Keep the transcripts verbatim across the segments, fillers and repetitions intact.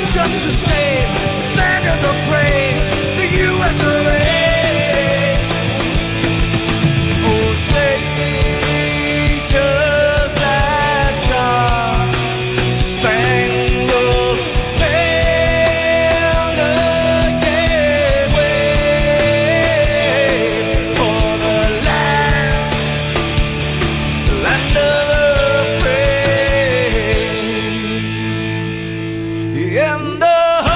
just the same. Standards of praise, the U S of A. Oh, say, does that star spangled banner yet wave for the land, land of the free, and the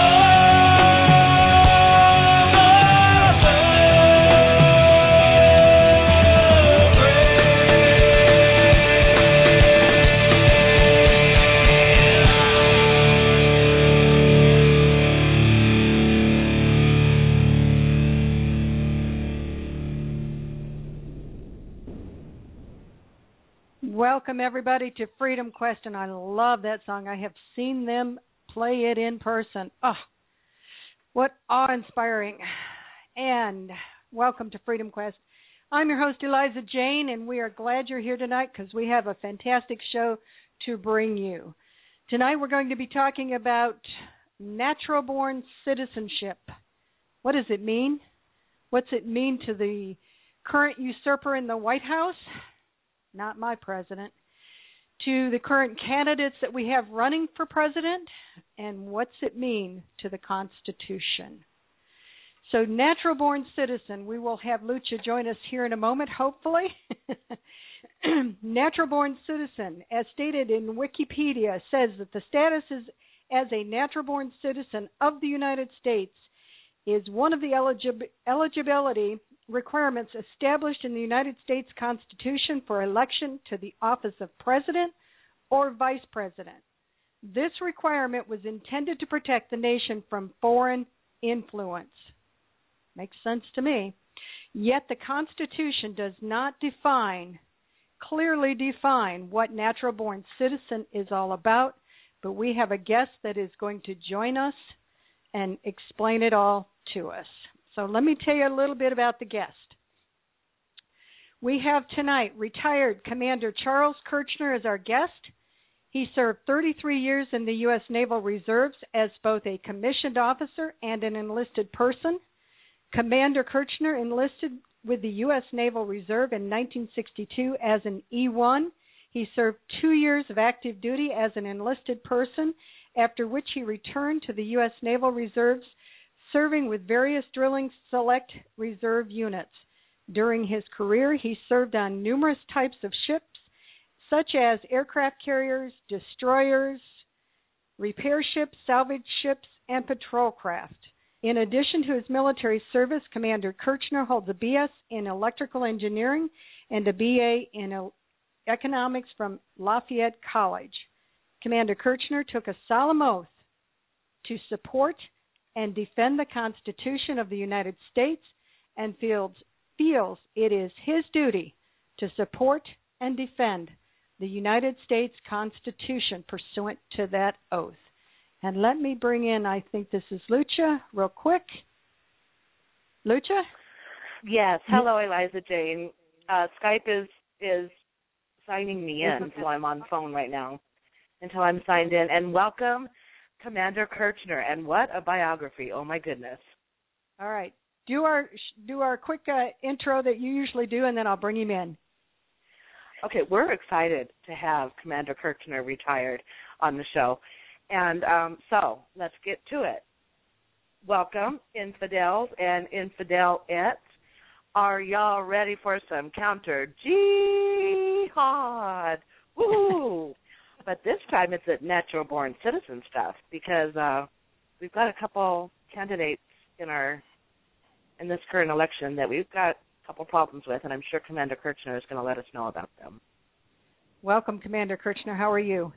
Welcome, everybody, to Freedom Quest, and I love that song. I have seen them play it in person. Oh, what awe-inspiring. And welcome to Freedom Quest. I'm your host, Eliza Jane, and we are glad you're here tonight because we have a fantastic show to bring you. Tonight we're going to be talking about natural-born citizenship. What does it mean? What's it mean to the current usurper in the White House? Not my president, to the current candidates that we have running for president, and what's it mean to the Constitution. So, natural-born citizen, we will have Lucha join us here in a moment, hopefully. Natural-born citizen, as stated in Wikipedia, says that the status is as a natural-born citizen of the United States is one of the eligib- eligibility requirements established in the United States Constitution for election to the office of president or vice president. This requirement was intended to protect the nation from foreign influence. Makes sense to me. Yet the Constitution does not define, clearly define what natural-born citizen is all about, but we have a guest that is going to join us and explain it all to us. So let me tell you a little bit about the guest. We have tonight retired Commander Charles Kirchner as our guest. He served thirty-three years in the U S Naval Reserves as both a commissioned officer and an enlisted person. Commander Kirchner enlisted with the U S Naval Reserve in nineteen sixty-two as an E one. He served two years of active duty as an enlisted person, after which he returned to the U S Naval Reserves, serving with various drilling select reserve units. During his career, he served on numerous types of ships, such as aircraft carriers, destroyers, repair ships, salvage ships, and patrol craft. In addition to his military service, Commander Kirchner holds a B S in electrical engineering and a B A in economics from Lafayette College. Commander Kirchner took a solemn oath to support and defend the Constitution of the United States and feels, feels it is his duty to support and defend the United States Constitution pursuant to that oath. And let me bring in, I think this is Lucha, real quick. Lucha? Yes. Hello, Eliza Jane. Uh, Skype is is signing me in, so I'm on the phone right now until I'm signed in. And welcome, Commander Kirchner, and what a biography! Oh my goodness! All right, do our do our quick uh, intro that you usually do, and then I'll bring him in. Okay, we're excited to have Commander Kirchner retired on the show, and um, so let's get to it. Welcome, infidels and infidelettes. Are y'all ready for some counter jihad? Woo! But this time it's at natural-born citizen stuff because uh, we've got a couple candidates in our in this current election that we've got a couple problems with, and I'm sure Commander Kirchner is going to let us know about them. Welcome, Commander Kirchner. How are you?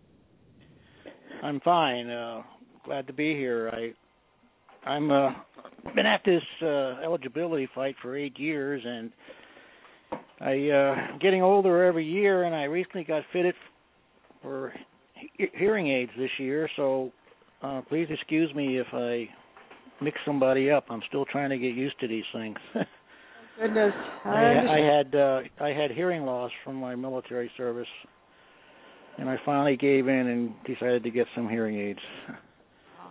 I'm fine. Uh, glad to be here. I I'm uh, been at this uh, eligibility fight for eight years, and I uh, getting older every year, and I recently got fitted for he- hearing aids this year, so uh, please excuse me if I mix somebody up. I'm still trying to get used to these things. Goodness, I, I, I had uh, I had hearing loss from my military service, and I finally gave in and decided to get some hearing aids.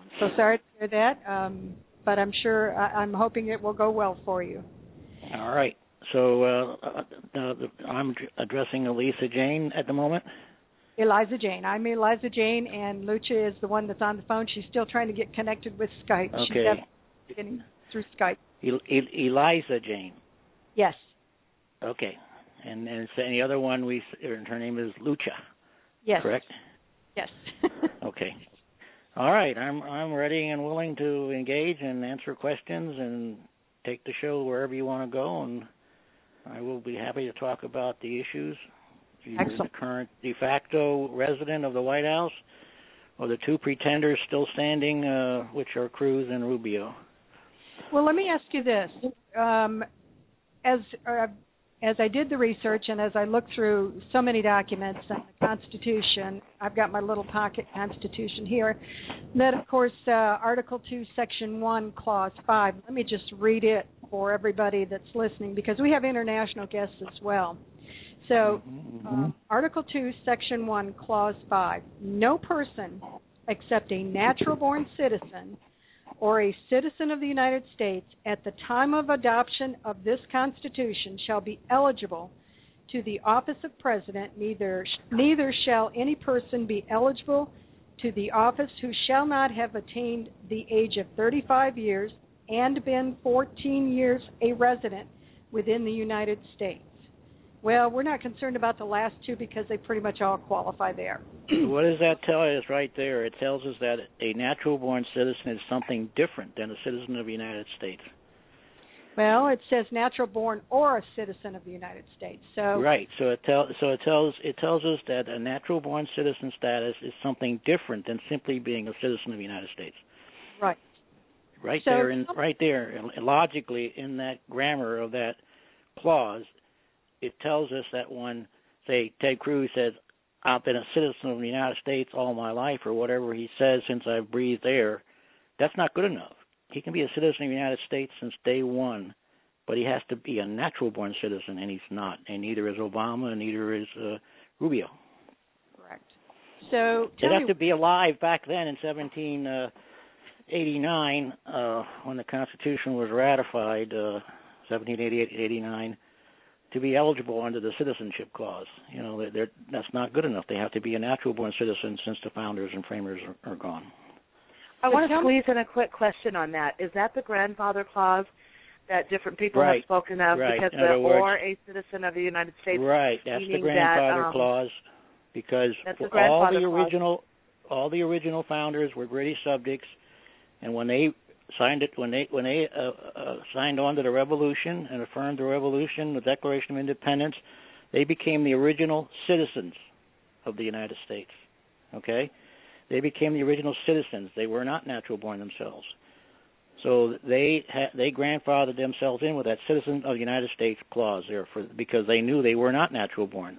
so sorry to hear that, um, but I'm sure I, I'm hoping it will go well for you. All right. So uh, uh, I'm addressing Elisa Jane at the moment. Eliza Jane. I'm Eliza Jane, and Lucia is the one that's on the phone. She's still trying to get connected with Skype. Okay. She's getting through Skype. El- El- Eliza Jane. Yes. Okay. And and so the other one, we her name is Lucia. Yes. Correct? Yes. Okay. All right. I'm I'm ready and willing to engage and answer questions and take the show wherever you want to go, and I will be happy to talk about the issues. Either Excellent. The current de facto resident of the White House or the two pretenders still standing, uh, which are Cruz and Rubio. Well, let me ask you this. Um, as uh, as I did the research and as I looked through so many documents and the Constitution, I've got my little pocket Constitution here, that, of course, uh, Article two, Section one, Clause five. Let me just read it for everybody that's listening, because we have international guests as well. So, uh, Article two, Section one, Clause five. No person except a natural-born citizen or a citizen of the United States at the time of adoption of this Constitution shall be eligible to the office of President. Neither, neither shall any person be eligible to the office who shall not have attained the age of thirty-five years and been fourteen years a resident within the United States. Well, we're not concerned about the last two because they pretty much all qualify there. What does that tell us right there? It tells us that a natural-born citizen is something different than a citizen of the United States. Well, it says natural-born or a citizen of the United States. So right. So it tells. So it tells. It tells us that a natural-born citizen status is something different than simply being a citizen of the United States. Right. Right so, there, in, right there, logically in that grammar of that clause, it tells us that when, say, Ted Cruz says, I've been a citizen of the United States all my life, or whatever he says since I've breathed air, that's not good enough. He can be a citizen of the United States since day one, but he has to be a natural-born citizen, and he's not. And neither is Obama, and neither is uh, Rubio. Correct. So They'd tell have me, to be alive back then in seventeen eighty-nine, uh, when the Constitution was ratified, uh, seventeen eighty-eight eighty-nine, to be eligible under the citizenship clause. You know, they're, they're, that's not good enough. They have to be a natural-born citizen since the founders and framers are, are gone. I want to squeeze in a quick question on that. Is that the grandfather clause that different people right. have spoken of? Right. Because in the words, or a citizen of the United States. Right. That's the grandfather that, um, clause, because the all the clause. original all the original founders were British subjects, and when they signed it, when they when they uh, uh, signed on to the Revolution and affirmed the Revolution, the Declaration of Independence, they became the original citizens of the United States. Okay, they became the original citizens. They were not natural-born themselves, so they ha- they grandfathered themselves in with that citizen of the United States clause there, for because they knew they were not natural-born.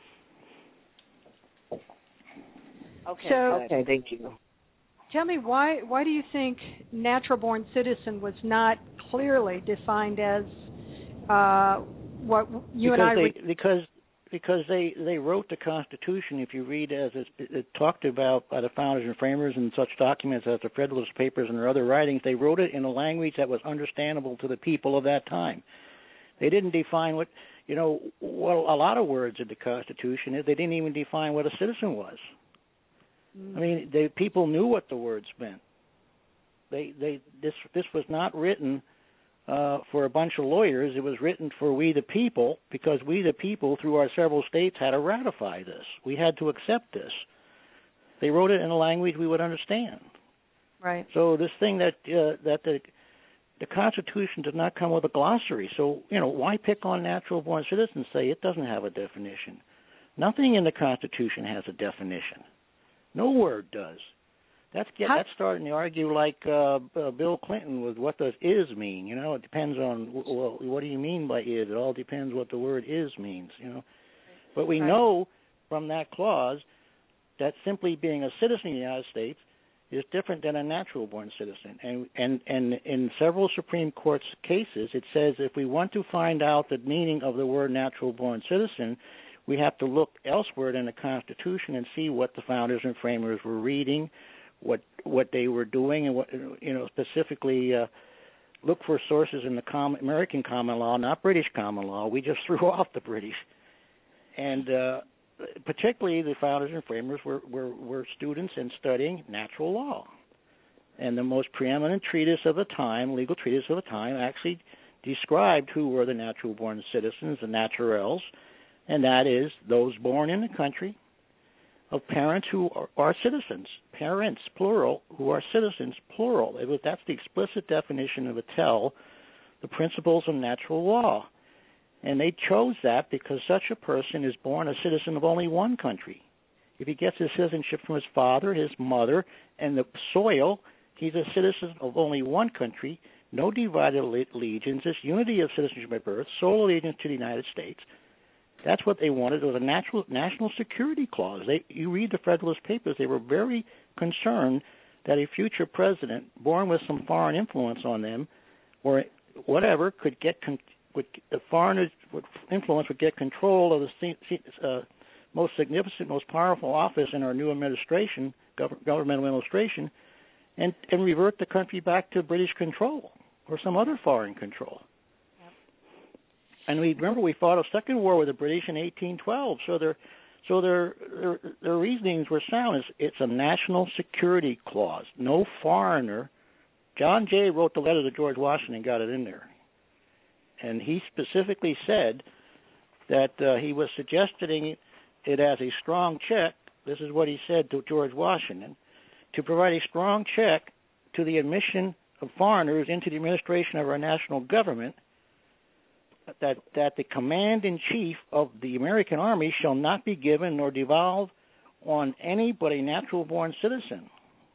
Okay. So, okay. Thank you. Tell me, why why do you think natural-born citizen was not clearly defined as uh, what you because and I they, would... Because because they, they wrote the Constitution, if you read as it, it talked about by the founders and framers in such documents as the Federalist Papers and their other writings, they wrote it in a language that was understandable to the people of that time. They didn't define what, you know, well, a lot of words in the Constitution is they didn't even define what a citizen was. I mean, they, people knew what the words meant. They, they, this, this was not written uh, for a bunch of lawyers. It was written for we the people, because we the people, through our several states, had to ratify this. We had to accept this. They wrote it in a language we would understand. Right. So this thing that uh, that the the Constitution did not come with a glossary. So you know, why pick on natural-born citizens? Say it doesn't have a definition. Nothing in the Constitution has a definition. No word does. That's get, that's starting to argue like uh, uh, Bill Clinton with what does is mean. You know, it depends on, well, what do you mean by is? It all depends what the word is means. You know, but we right. know from that clause that simply being a citizen of the United States is different than a natural-born citizen. And and and in several Supreme Court's cases, it says if we want to find out the meaning of the word natural-born citizen, we have to look elsewhere in the Constitution and see what the founders and framers were reading, what what they were doing, and what you know specifically uh, look for sources in the common, American common law, not British common law. We just threw off the British, and uh, particularly the founders and framers were, were were students in studying natural law, and the most preeminent treatise of the time, legal treatise of the time, actually described who were the natural-born citizens, the naturals, and that is those born in the country of parents who are, are citizens, parents, plural, who are citizens, plural. It was, that's the explicit definition of Vattel, the principles of natural law. And they chose that because such a person is born a citizen of only one country. If he gets his citizenship from his father, his mother, and the soil, he's a citizen of only one country, no divided allegiances, unity of citizenship by birth, sole allegiance to the United States. That's what they wanted. It was a natural, national security clause. They, you read the Federalist Papers, they were very concerned that a future president, born with some foreign influence on them, or whatever, could get con- would, the foreign influence would get control of the uh, most significant, most powerful office in our new administration, gov- governmental administration, and, and revert the country back to British control or some other foreign control. And we remember we fought a second war with the British in eighteen twelve. So their, so their their, their reasonings were sound. It's, it's a national security clause. No foreigner. John Jay wrote the letter to George Washington and got it in there, and he specifically said that uh, he was suggesting it as a strong check. This is what he said to George Washington, to provide a strong check to the admission of foreigners into the administration of our national government. That, that the command-in-chief of the American Army shall not be given nor devolve on any but a natural-born citizen.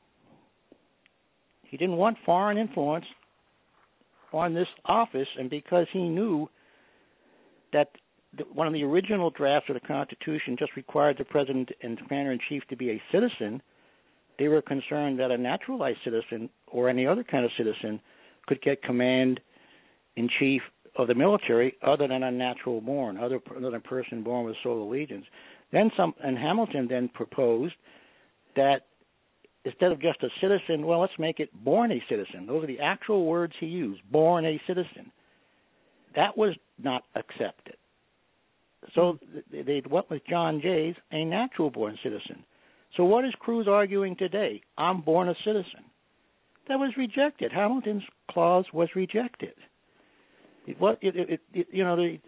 He didn't want foreign influence on this office, and because he knew that the, one of the original drafts of the Constitution just required the President and Commander-in-Chief to be a citizen, they were concerned that a naturalized citizen or any other kind of citizen could get command-in-chief of the military other than a natural born, other than a person born with sole allegiance. Then some, and Hamilton then proposed that instead of just a citizen, well, let's make it born a citizen. Those are the actual words he used, born a citizen. That was not accepted. So they went with John Jay's a natural born citizen. So what is Cruz arguing today? I'm born a citizen. That was rejected. Hamilton's clause was rejected. It, what it, it, it, you know they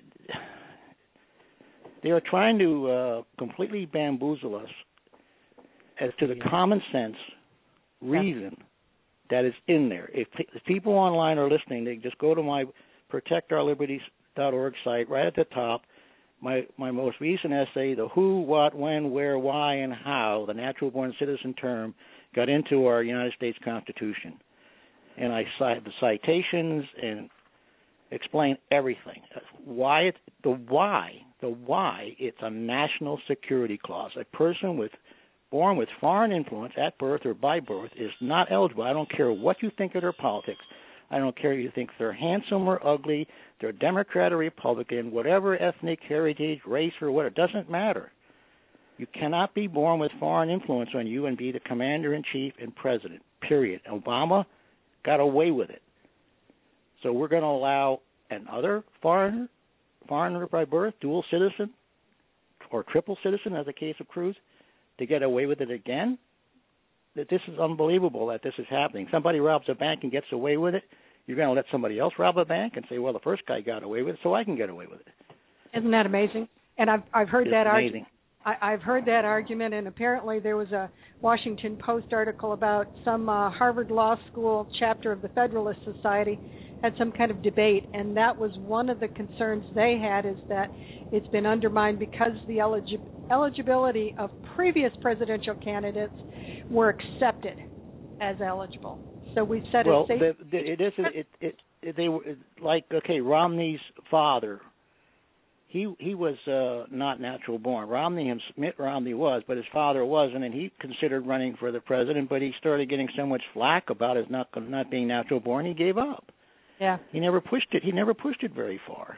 they are trying to uh, completely bamboozle us as to the common sense reason that is in there. If, if people online are listening, they just go to my protect our liberties dot org site right at the top. My my most recent essay, the who, what, when, where, why, and how the natural-born citizen term got into our United States Constitution, and I cite the citations and explain everything. Why it, the why, the why it's a national security clause. A person with born with foreign influence at birth or by birth is not eligible. I don't care what you think of their politics. I don't care if you think they're handsome or ugly, they're Democrat or Republican, whatever ethnic heritage, race, or what, it doesn't matter. You cannot be born with foreign influence on you and be the commander-in-chief and president, period. Obama got away with it. So we're going to allow another foreigner, foreigner by birth, dual citizen, or triple citizen, as the case of Cruz, to get away with it again? That this is unbelievable that this is happening. Somebody robs a bank and gets away with it. You're going to let somebody else rob a bank and say, well, the first guy got away with it, so I can get away with it. Isn't that amazing? And I've I've heard it's that argument. I, I've heard that argument, and apparently there was a Washington Post article about some uh, Harvard Law School chapter of the Federalist Society had some kind of debate, and that was one of the concerns they had, is that it's been undermined because the eligi- eligibility of previous presidential candidates were accepted as eligible. So we've set well, a safe... the, the, it is it, it, it they were like okay, Romney's father. He he was uh, not natural born. Romney, him, Mitt Romney was, but his father wasn't, and he considered running for the president. But he started getting so much flack about his not not being natural born, he gave up. Yeah, he never pushed it. He never pushed it very far.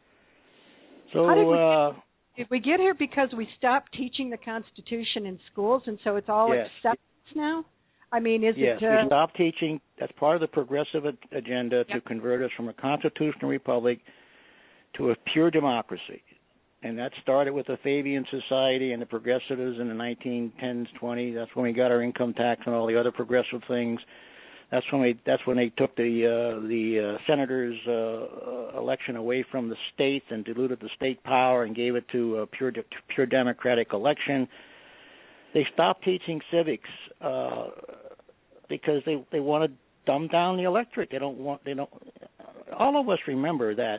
So How did we, uh, did we get here because we stopped teaching the Constitution in schools, and so it's all yes. acceptance now? I mean, is yes, it? Uh, we stopped teaching. That's part of the progressive agenda to yep. convert us from a constitutional republic to a pure democracy. And that started with the Fabian Society and the progressives in the nineteen tens, twenties. That's when we got our income tax and all the other progressive things. That's when we. That's when they took the uh, the uh, senators' uh, election away from the states and diluted the state power and gave it to a pure de- pure democratic election. They stopped teaching civics uh, because they they want to dumb down the electorate. They don't want. They don't. All of us remember that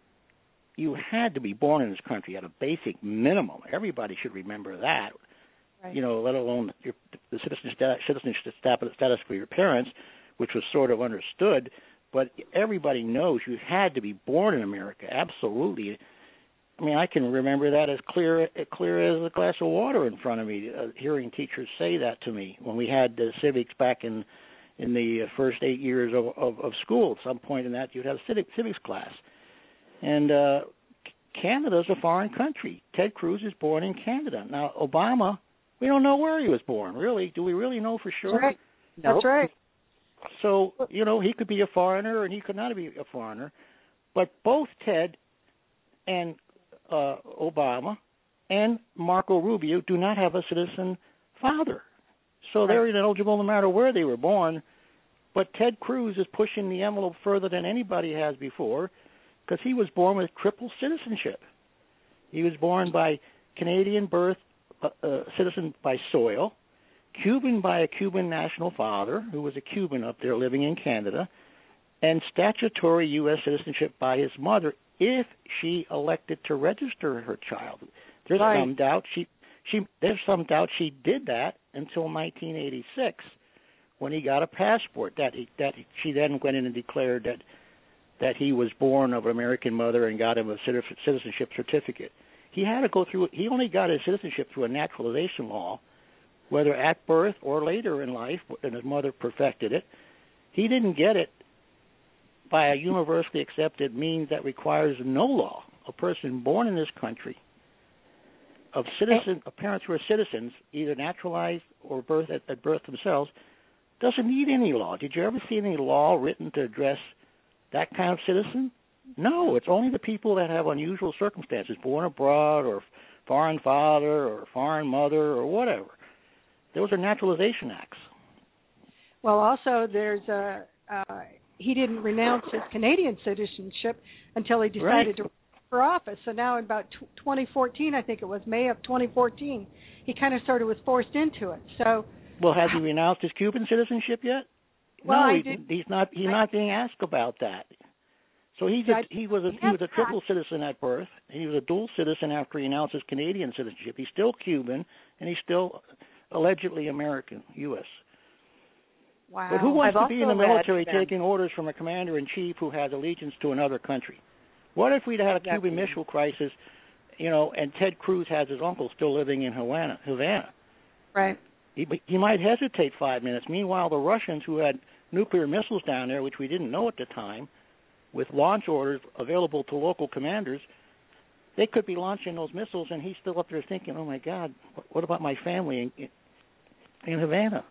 you had to be born in this country at a basic minimum. Everybody should remember that. Right. You know, let alone your, the citizenship citizenship status for your parents, which was sort of understood. But everybody knows you had to be born in America. Absolutely. I mean, I can remember that as clear as clear as a glass of water in front of me. Uh, hearing teachers say that to me when we had the civics back in in the first eight years of, of, of school. At some point in that, you'd have a civic, civics class. And uh, Canada's a foreign country. Ted Cruz is born in Canada. Now, Obama, we don't know where he was born, really. Do we really know for sure? That's right. Nope. That's right. So, you know, he could be a foreigner and he could not be a foreigner. But both Ted and uh, Obama and Marco Rubio do not have a citizen father. So they're ineligible no matter where they were born. But Ted Cruz is pushing the envelope further than anybody has before because he was born with triple citizenship. He was born by Canadian birth, uh, uh, citizen by soil, Cuban by a Cuban national father, who was a Cuban up there living in Canada, and statutory U S citizenship by his mother if she elected to register her child. There's right. some doubt she she there's some doubt she did that until nineteen eighty-six when he got a passport. That he, that he, she then went in and declared that that he was born of an American mother and got him a citizenship certificate. He had to go through. He only got his citizenship through a naturalization law, whether at birth or later in life, and his mother perfected it. He didn't get it by a universally accepted means that requires no law. A person born in this country, of citizen, of parents who are citizens, either naturalized or birth at, at birth themselves, doesn't need any law. Did you ever see any law written to address that kind of citizen? No, it's only the people that have unusual circumstances, born abroad or foreign father or foreign mother or whatever. Those are naturalization acts. Well, also there's a uh, he didn't renounce his Canadian citizenship until he decided right. to run for office. So now in about twenty fourteen, I think it was May of twenty fourteen, he kind of sort of was forced into it. So well, has he renounced his Cuban citizenship yet? Well, no, I he, did, he's not. He's I, not being asked about that. So he's a, he was a he was a triple citizen at birth. He was a dual citizen after he announced his Canadian citizenship. He's still Cuban and he's still allegedly American, U S Wow. But who wants I've to be in the also read military them. taking orders from a commander-in-chief who has allegiance to another country? What if we'd had a Exactly. Cuban Missile Crisis, you know, and Ted Cruz has his uncle still living in Havana? Havana. Right. He, he might hesitate five minutes. Meanwhile, the Russians, who had nuclear missiles down there, which we didn't know at the time, with launch orders available to local commanders, they could be launching those missiles, and he's still up there thinking, oh, my God, what about my family in, in Havana?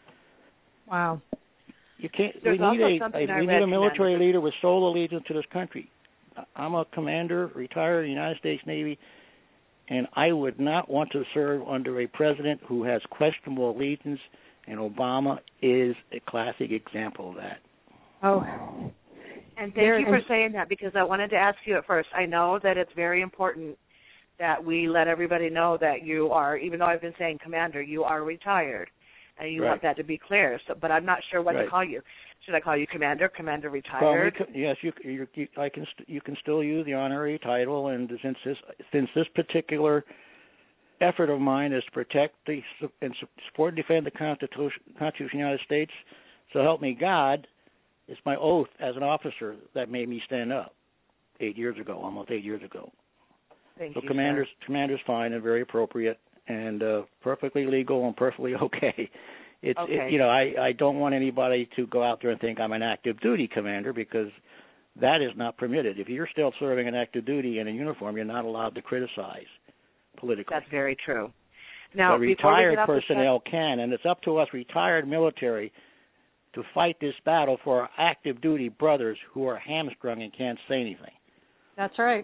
Wow. You can't. There's we need also a, a I we read, need a military Commander. leader with sole allegiance to this country. I'm a commander, retired United States Navy, and I would not want to serve under a president who has questionable allegiance, and Obama is a classic example of that. Oh. And thank There, you for saying that, because I wanted to ask you at first. I know that it's very important that we let everybody know that you are, even though I've been saying commander, you are retired. And you right. want that to be clear, so, but I'm not sure what right. to call you. Should I call you commander, commander retired? Well, we could, yes, you, you, you, I can. St- you can still use the honorary title, and since this, since this particular effort of mine is to protect the and support and defend the Constitution, Constitution of the United States, so help me God, it's my oath as an officer that made me stand up eight years ago, almost eight years ago. Thank so you, commander's sir. commander's fine and very appropriate and uh, perfectly legal and perfectly okay. It's okay. It, you know I, I don't want anybody to go out there and think I'm an active duty commander, because that is not permitted. If you're still serving an active duty in a uniform, you're not allowed to criticize politically. That's very true. Now, but before we retired get off the personnel can, and it's up to us retired military to fight this battle for our active duty brothers who are hamstrung and can't say anything. That's right.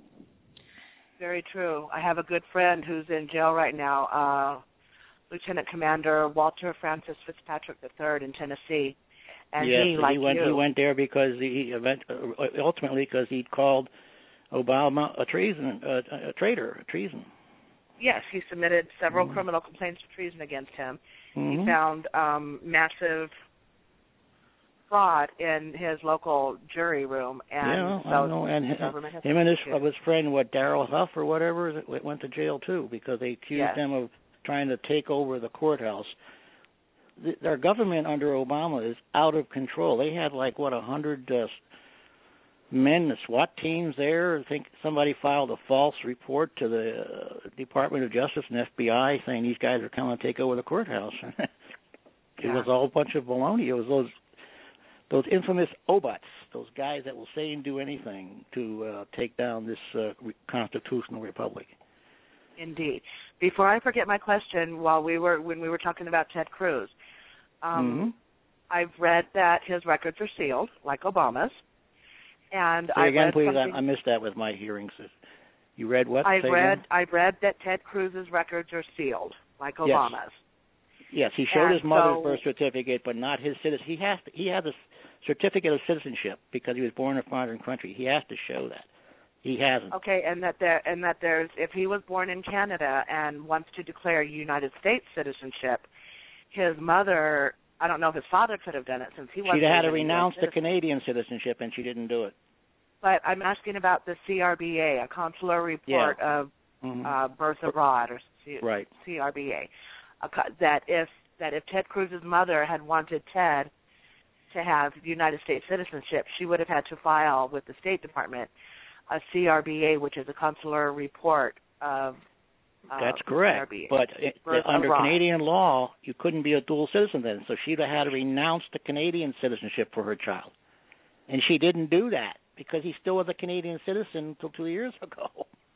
Very true. I have a good friend who's in jail right now, uh, Lieutenant Commander Walter Francis Fitzpatrick the third in Tennessee. And yes, he, like he went. you, He went there because he event, ultimately because he'd called Obama a treason, a, a traitor, a treason. Yes, he submitted several mm-hmm. criminal complaints of treason against him. Mm-hmm. He found um, massive fraud in his local jury room, and yeah, so I know. And him and his of his friend, what Darrell Huff or whatever, went to jail too because they accused yes. them of trying to take over the courthouse. The, their government under Obama is out of control. They had like what a hundred uh, men, the SWAT teams there. I think somebody filed a false report to the uh, Department of Justice and F B I saying these guys are coming to take over the courthouse. it yeah. was all a bunch of baloney. It was those those infamous O B U Ts, those guys that will say and do anything to uh, take down this uh, re- constitutional republic. Indeed. Before I forget my question, while we were when we were talking about Ted Cruz, um, mm-hmm. I've read that his records are sealed, like Obama's. And Say I again, read please. something, I, I missed that with my hearings. You read what? I've Say read. again? I've read that Ted Cruz's records are sealed, like Obama's. Yes, he showed and his mother's so, birth certificate, but not his citizen. He has to, he has a certificate of citizenship because he was born in a foreign country. He has to show that. He hasn't. Okay, and that there and that there's if he was born in Canada and wants to declare United States citizenship, his mother. I don't know if his father could have done it since he wasn't. She'd had to renounce the Canadian citizenship, and she didn't do it. But I'm asking about the C R B A, a consular report yeah. of mm-hmm. uh, birth abroad, or C- right. C R B A. A co- that if that if Ted Cruz's mother had wanted Ted to have United States citizenship, she would have had to file with the State Department a C R B A, which is a consular report of. Uh, That's correct. C R B A, but it, under abroad. Canadian law, you couldn't be a dual citizen then, so she'd have had to renounce the Canadian citizenship for her child, and she didn't do that because he still was a Canadian citizen until two years ago.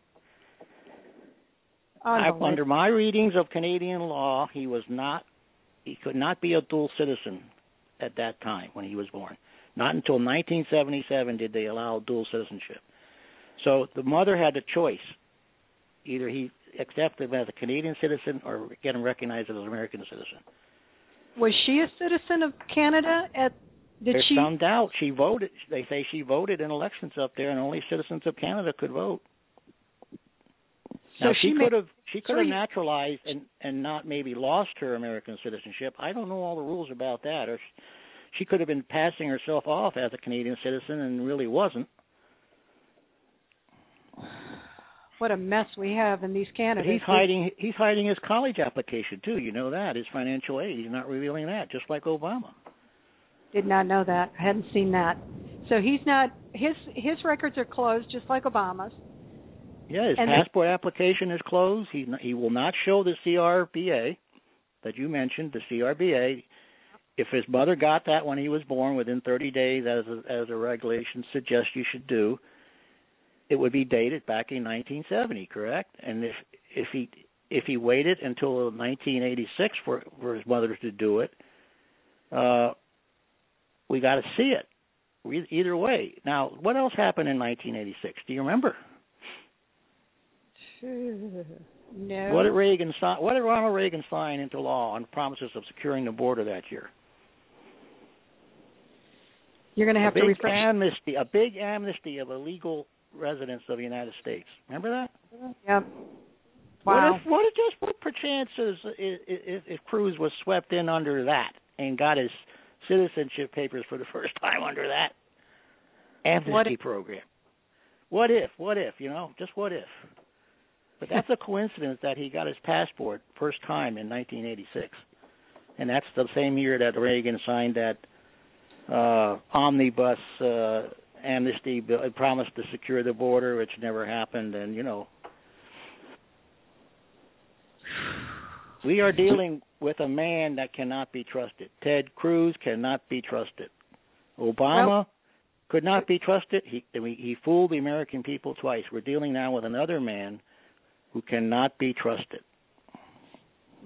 Oh, I, no, under my readings of Canadian law, he was not, he could not be a dual citizen at that time when he was born. Not until nineteen seventy-seven did they allow dual citizenship. So the mother had a choice. Either he accepted him as a Canadian citizen or get him recognized as an American citizen. Was she a citizen of Canada? At did There's she? some doubt. She voted. They say she voted in elections up there, and only citizens of Canada could vote. So now she she could have she could have three. naturalized and and not maybe lost her American citizenship. I don't know all the rules about that. Or she could have been passing herself off as a Canadian citizen and really wasn't. What a mess we have in these candidates. But he's hiding. He's hiding his college application too. You know that his financial aid. He's not revealing that, just like Obama. Did not know that. I hadn't seen that. So he's not. His his records are closed, just like Obama's. Yeah, his and passport application is closed. He he will not show the C R B A that you mentioned. The C R B A. If his mother got that when he was born within thirty days, as a, as a regulation suggests you should do, it would be dated back in nineteen seventy, correct? And if if he if he waited until nineteen eighty-six for for his mother to do it, uh, we got to see it. Either way. Now, what else happened in nineteen eighty-six? Do you remember? No. What did Reagan sign? What did Ronald Reagan sign into law on promises of securing the border that year? You're going to have a to big refresh. amnesty, a big amnesty of illegal residents of the United States. Remember that? Yep. Wow. What if, what if just what perchances if, if, if Cruz was swept in under that and got his citizenship papers for the first time under that amnesty what if, program? What if? What if? You know, just what if? But that's a coincidence that he got his passport first time in nineteen eighty-six, and that's the same year that Reagan signed that uh, omnibus uh, amnesty bill. It promised to secure the border, which never happened, and you know. We are dealing with a man that cannot be trusted. Ted Cruz cannot be trusted. Obama well, could not be trusted. He, he fooled the American people twice. We're dealing now with another man who cannot be trusted.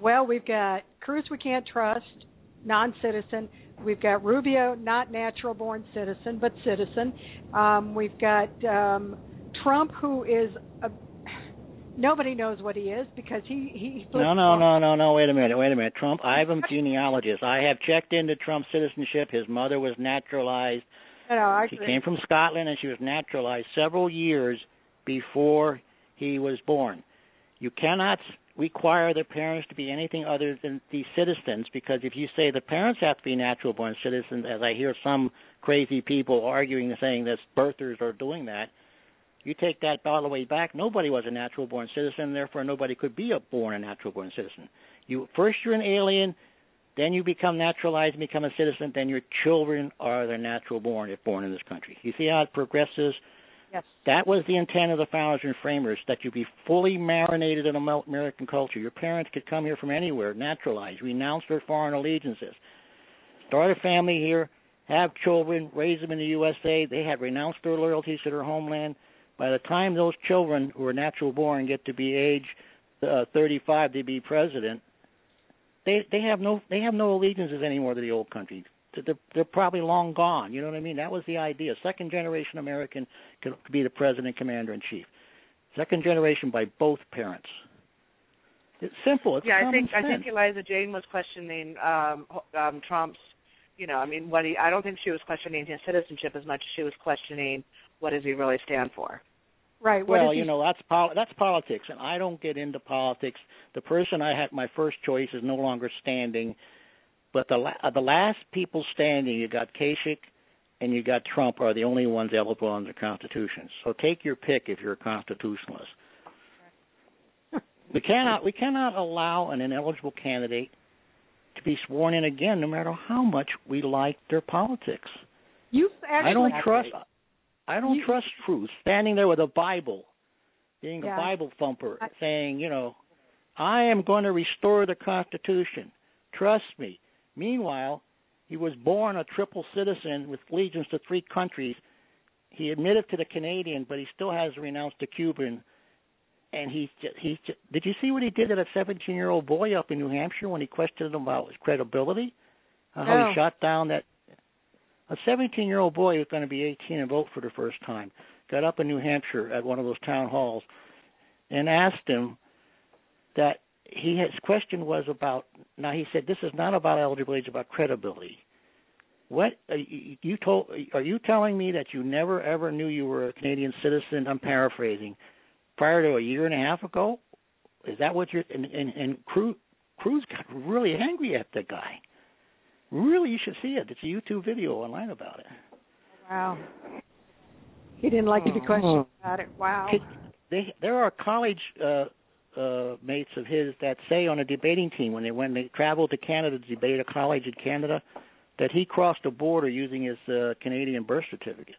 Well, we've got Cruz we can't trust, non-citizen. We've got Rubio, not natural-born citizen, but citizen. Um, we've got um, Trump, who is a, nobody knows what he is because he he. No, no, no, no, no. Wait a minute, wait a minute. Trump. I'm a genealogist. I have checked into Trump's citizenship. His mother was naturalized. No, no, I she agree. came from Scotland, and she was naturalized several years before he was born. You cannot require the parents to be anything other than the citizens, because if you say the parents have to be natural-born citizens, as I hear some crazy people arguing, saying that birthers are doing that, you take that all the way back. Nobody was a natural-born citizen, therefore nobody could be a born a natural-born citizen. You first you're an alien, then you become naturalized and become a citizen, then your children are the natural-born if born in this country. You see how it progresses? Yes. That was the intent of the founders and framers, that you be fully marinated in American culture. Your parents could come here from anywhere, naturalized, renounce their foreign allegiances, start a family here, have children, raise them in the U S A. They had renounced their loyalties to their homeland. By the time those children who are natural born get to be age uh, thirty-five to be president, they they have no they have no allegiances anymore to the old country. They're, they're probably long gone. You know what I mean? That was the idea. Second generation American could be the president, commander in chief. Second generation by both parents. It's simple. It's yeah, I common think sense. I think Eliza Jane was questioning um, um, Trump's. You know, I mean, what he. I don't think she was questioning his citizenship as much as she was questioning what does he really stand for. Right. What Well, he... you know, that's pol- that's politics, and I don't get into politics. The person I had my first choice is no longer standing. But the la- the last people standing, you got Kasich and you got Trump, are the only ones eligible under the Constitution. So take your pick if you're a constitutionalist. we cannot we cannot allow an ineligible candidate to be sworn in again, no matter how much we like their politics. You actually... I don't trust. I don't you, trust Cruz standing there with a Bible, being yeah. a Bible thumper, I, saying, you know, I am going to restore the Constitution. Trust me. Meanwhile, he was born a triple citizen with allegiance to three countries. He admitted to the Canadian, but he still has renounced the Cuban. And he, he, did you see what he did to that seventeen-year-old boy up in New Hampshire when he questioned him about his credibility? Uh, how no. he shot down that a seventeen-year-old boy who's going to be eighteen and vote for the first time got up in New Hampshire at one of those town halls and asked him that. He his question was about. Now he said, "This is not about eligibility; it's about credibility." What uh, you, you told? Are you telling me that you never ever knew you were a Canadian citizen? I'm paraphrasing. Prior to a year and a half ago, is that what you're? And, and, and Cruz, Cruz got really angry at the guy. Really, you should see it. It's a YouTube video online about it. Wow. He didn't like to be questioned about it. Wow. They, there are college. Uh, Uh, mates of his that say on a debating team when they when they traveled to Canada to debate a college in Canada that he crossed the border using his uh, Canadian birth certificate.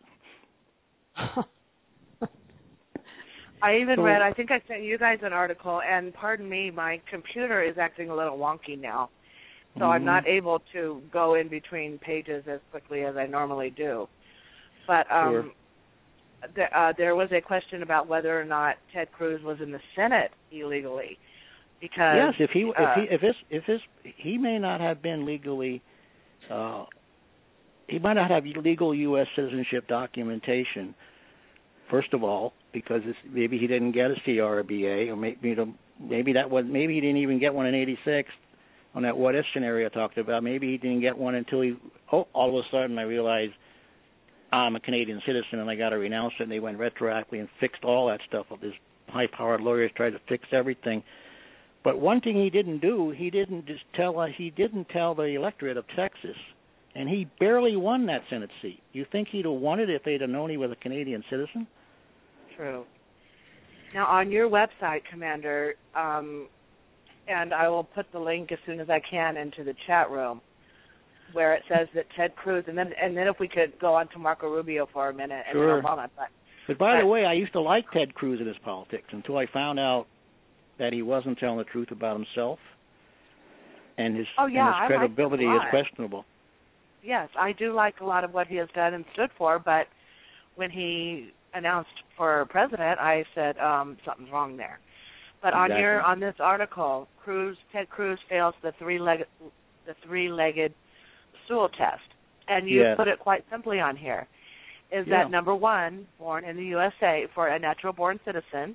I even so, read, I think I sent you guys an article, and pardon me, my computer is acting a little wonky now, so mm-hmm. I'm not able to go in between pages as quickly as I normally do. But um, sure. There, uh, there was a question about whether or not Ted Cruz was in the Senate illegally, because yes, if he uh, if he if his if his he may not have been legally, uh, he might not have legal U S citizenship documentation. First of all, because it's, maybe he didn't get a C R B A, or maybe maybe that was maybe he didn't even get one in eighty-six on that what if scenario I talked about. Maybe he didn't get one until he oh all of a sudden I realized. I'm a Canadian citizen and I got to renounce it, and they went retroactively and fixed all that stuff. These high-powered lawyers tried to fix everything. But one thing he didn't do, he didn't just tell uh, he didn't tell the electorate of Texas, and he barely won that Senate seat. You think he'd have won it if they'd have known he was a Canadian citizen? True. Now, on your website, Commander, um, and I will put the link as soon as I can into the chat room, where it says that Ted Cruz, and then and then if we could go on to Marco Rubio for a minute and sure. then Obama. But, but by but, the way, I used to like Ted Cruz in his politics until I found out that he wasn't telling the truth about himself, and his, oh, yeah, and his credibility is questionable. Yes, I do like a lot of what he has done and stood for, but when he announced for president, I said um, something's wrong there. But on Exactly. your on this article, Cruz Ted Cruz fails the three-legged the three-legged stool test, and you Yes. put it quite simply on here. Is Yeah. that number one, born in the U S A for a natural-born citizen,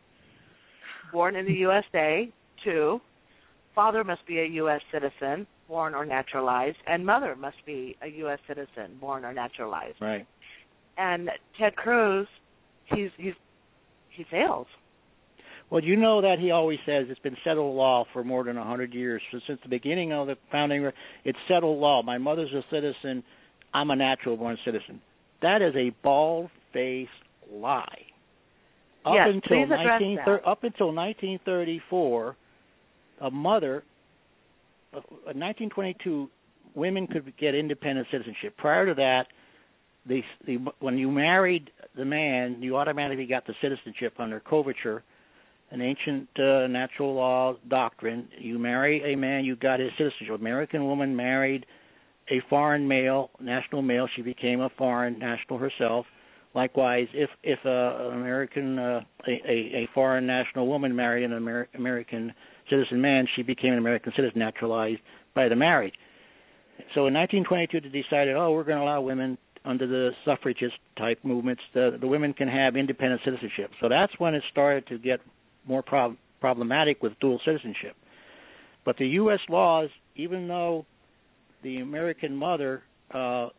born in the U S A, two, father must be a U S citizen, born or naturalized, and mother must be a U S citizen, born or naturalized. Right. And Ted Cruz, he's he's he fails. Well, you know that he always says it's been settled law for more than one hundred years. So since the beginning of the founding, it's settled law. My mother's a citizen. I'm a natural-born citizen. That is a bald-faced lie. Up Yes, until please address nineteen that. Up until nineteen thirty-four, a mother, uh, in nineteen twenty-two, women could get independent citizenship. Prior to that, the, the, when you married the man, you automatically got the citizenship under coverture, an ancient uh, natural law doctrine. You marry a man, you got his citizenship. American woman married a foreign male, national male. She became a foreign national herself. Likewise, if if uh, an American, uh, a, a, a foreign national woman married an Amer- American citizen man, she became an American citizen, naturalized by the marriage. So in nineteen twenty-two, they decided, oh, we're going to allow women under the suffragist type movements, the, the women can have independent citizenship. So that's when it started to get more prob- problematic with dual citizenship. But the U S laws, even though the American mother uh,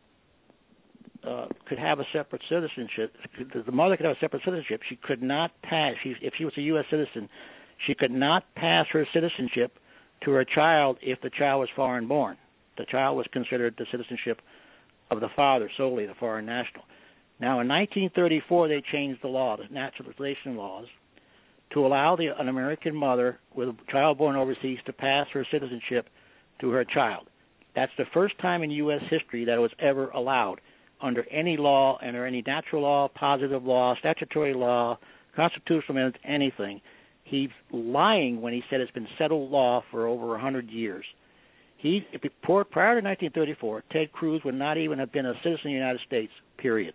uh, could have a separate citizenship, the mother could have a separate citizenship, she could not pass, she, if she was a U S citizen, she could not pass her citizenship to her child if the child was foreign born. The child was considered the citizenship of the father solely, the foreign national. Now, in nineteen thirty-four, they changed the law, the naturalization laws, to allow the, an American mother with a child born overseas to pass her citizenship to her child. That's the first time in U S history that it was ever allowed under any law, under any natural law, positive law, statutory law, constitutional amendment, anything. He's lying when he said it's been settled law for over one hundred years. He, before, prior to nineteen thirty-four, Ted Cruz would not even have been a citizen of the United States, period.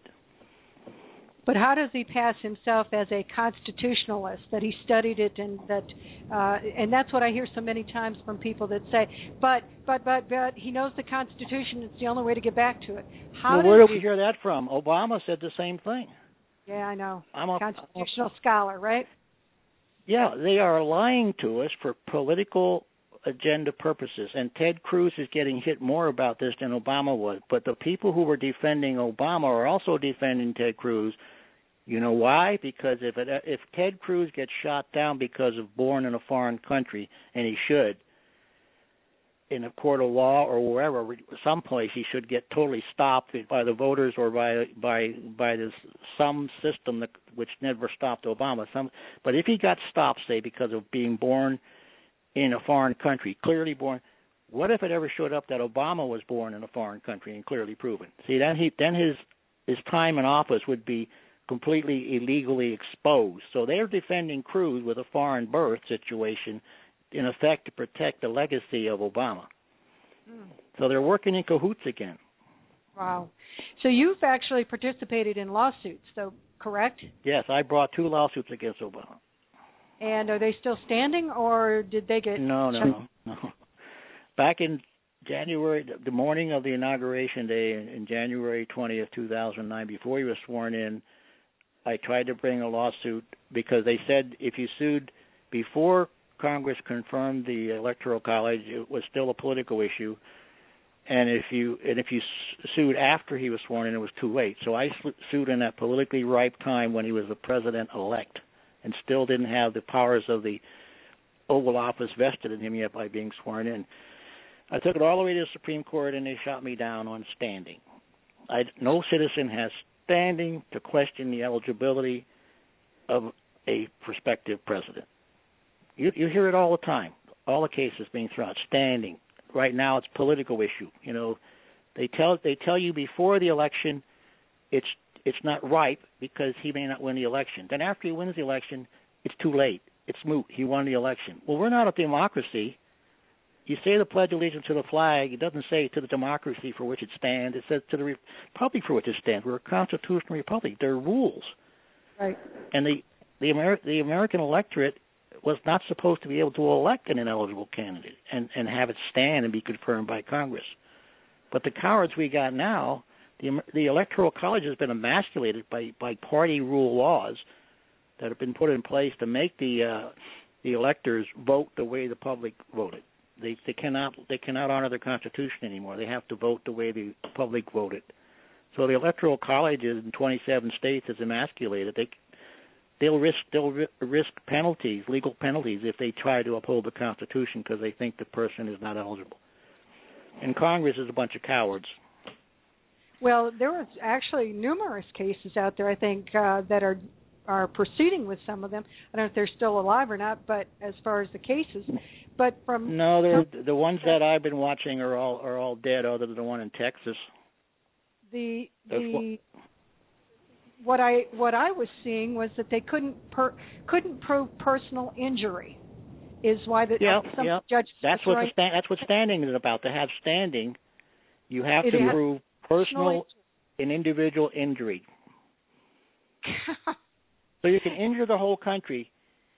But how does he pass himself as a constitutionalist, that he studied it and that, uh, and that's what I hear so many times from people that say, but, but, but, but, he knows the Constitution, it's the only way to get back to it. How well, where does do we hear that from? Obama said the same thing. Yeah, I know. I'm a constitutional I'm a, scholar, right? Yeah, they are lying to us for political agenda purposes, and Ted Cruz is getting hit more about this than Obama was. But the people who were defending Obama are also defending Ted Cruz. You know why? Because if it, if Ted Cruz gets shot down because of born in a foreign country, and he should, in a court of law or wherever, someplace, he should get totally stopped by the voters or by by by this some system that which never stopped Obama. Some, but if he got stopped, say because of being born in a foreign country, clearly born, what if it ever showed up that Obama was born in a foreign country and clearly proven? See, then he then his his time in office would be completely illegally exposed. So they're defending Cruz with a foreign birth situation, in effect, to protect the legacy of Obama. Mm. So they're working in cahoots again. Wow. So you've actually participated in lawsuits, though, correct? Yes, I brought two lawsuits against Obama. And are they still standing, or did they get... No, no, no, no. Back in January, the morning of the inauguration day, in January twentieth, two thousand nine, before he was sworn in, I tried to bring a lawsuit because they said if you sued before Congress confirmed the Electoral College, it was still a political issue, and if you and if you sued after he was sworn in, it was too late. So I sued in that politically ripe time when he was the president-elect and still didn't have the powers of the Oval Office vested in him yet by being sworn in. I took it all the way to the Supreme Court, and they shot me down on standing. I, no citizen has standing to question the eligibility of a prospective president. You, you hear it all the time. All the cases being thrown out, standing. Right now, it's a political issue. You know, they tell they tell you before the election, it's it's not ripe because he may not win the election. Then after he wins the election, it's too late. It's moot. He won the election. Well, we're not a democracy. You say the Pledge of Allegiance to the flag. It doesn't say to the democracy for which it stands. It says to the republic for which it stands. We're a constitutional republic. There are rules. Right. And the the, Ameri- the American electorate was not supposed to be able to elect an ineligible candidate and, and have it stand and be confirmed by Congress. But the cowards we got now, the, the Electoral College has been emasculated by, by party rule laws that have been put in place to make the uh, the electors vote the way the public voted. They they cannot they cannot honor their Constitution anymore. They have to vote the way the public voted. So the Electoral College in twenty-seven states is emasculated. They they'll risk they'll risk penalties, legal penalties, if they try to uphold the Constitution because they think the person is not eligible. And Congress is a bunch of cowards. Well, there was actually numerous cases out there, I think, uh, that are are proceeding with some of them. I don't know if they're still alive or not, but as far as the cases, but from no, they're, the ones that I've been watching are all are all dead, other than the one in Texas. The the what I what I was seeing was that they couldn't per, couldn't prove personal injury, is why the yeah some yeah judge that's what right. the sta- that's what standing is about. To have standing, you have it to has prove personal and individual injury. So you can injure the whole country.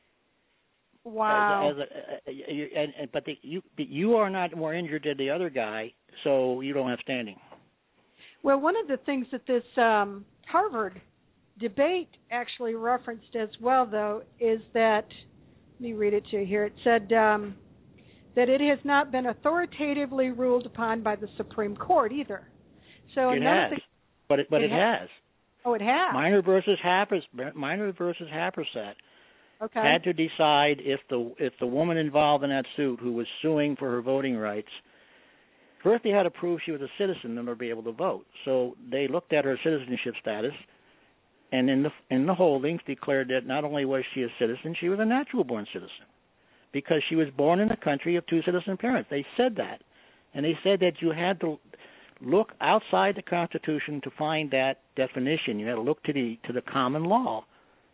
Wow. As a, as a, a, you, and, and, but the, you you are not more injured than the other guy, so you don't have standing. Well, one of the things that this um, Harvard debate actually referenced as well, though, is that, let me read it to you here. It said um, that it has not been authoritatively ruled upon by the Supreme Court either. So it none has, of the, but it, but it, it has. has. Oh, it has. Minor versus Happers, Minor versus Happersett okay. had to decide if the if the woman involved in that suit, who was suing for her voting rights, first they had to prove she was a citizen in order to be able to vote. So they looked at her citizenship status, and in the in the holdings declared that not only was she a citizen, she was a natural-born citizen, because she was born in a country of two citizen parents. They said that, and they said that you had to look outside the Constitution to find that definition. You had to look to the to the common law.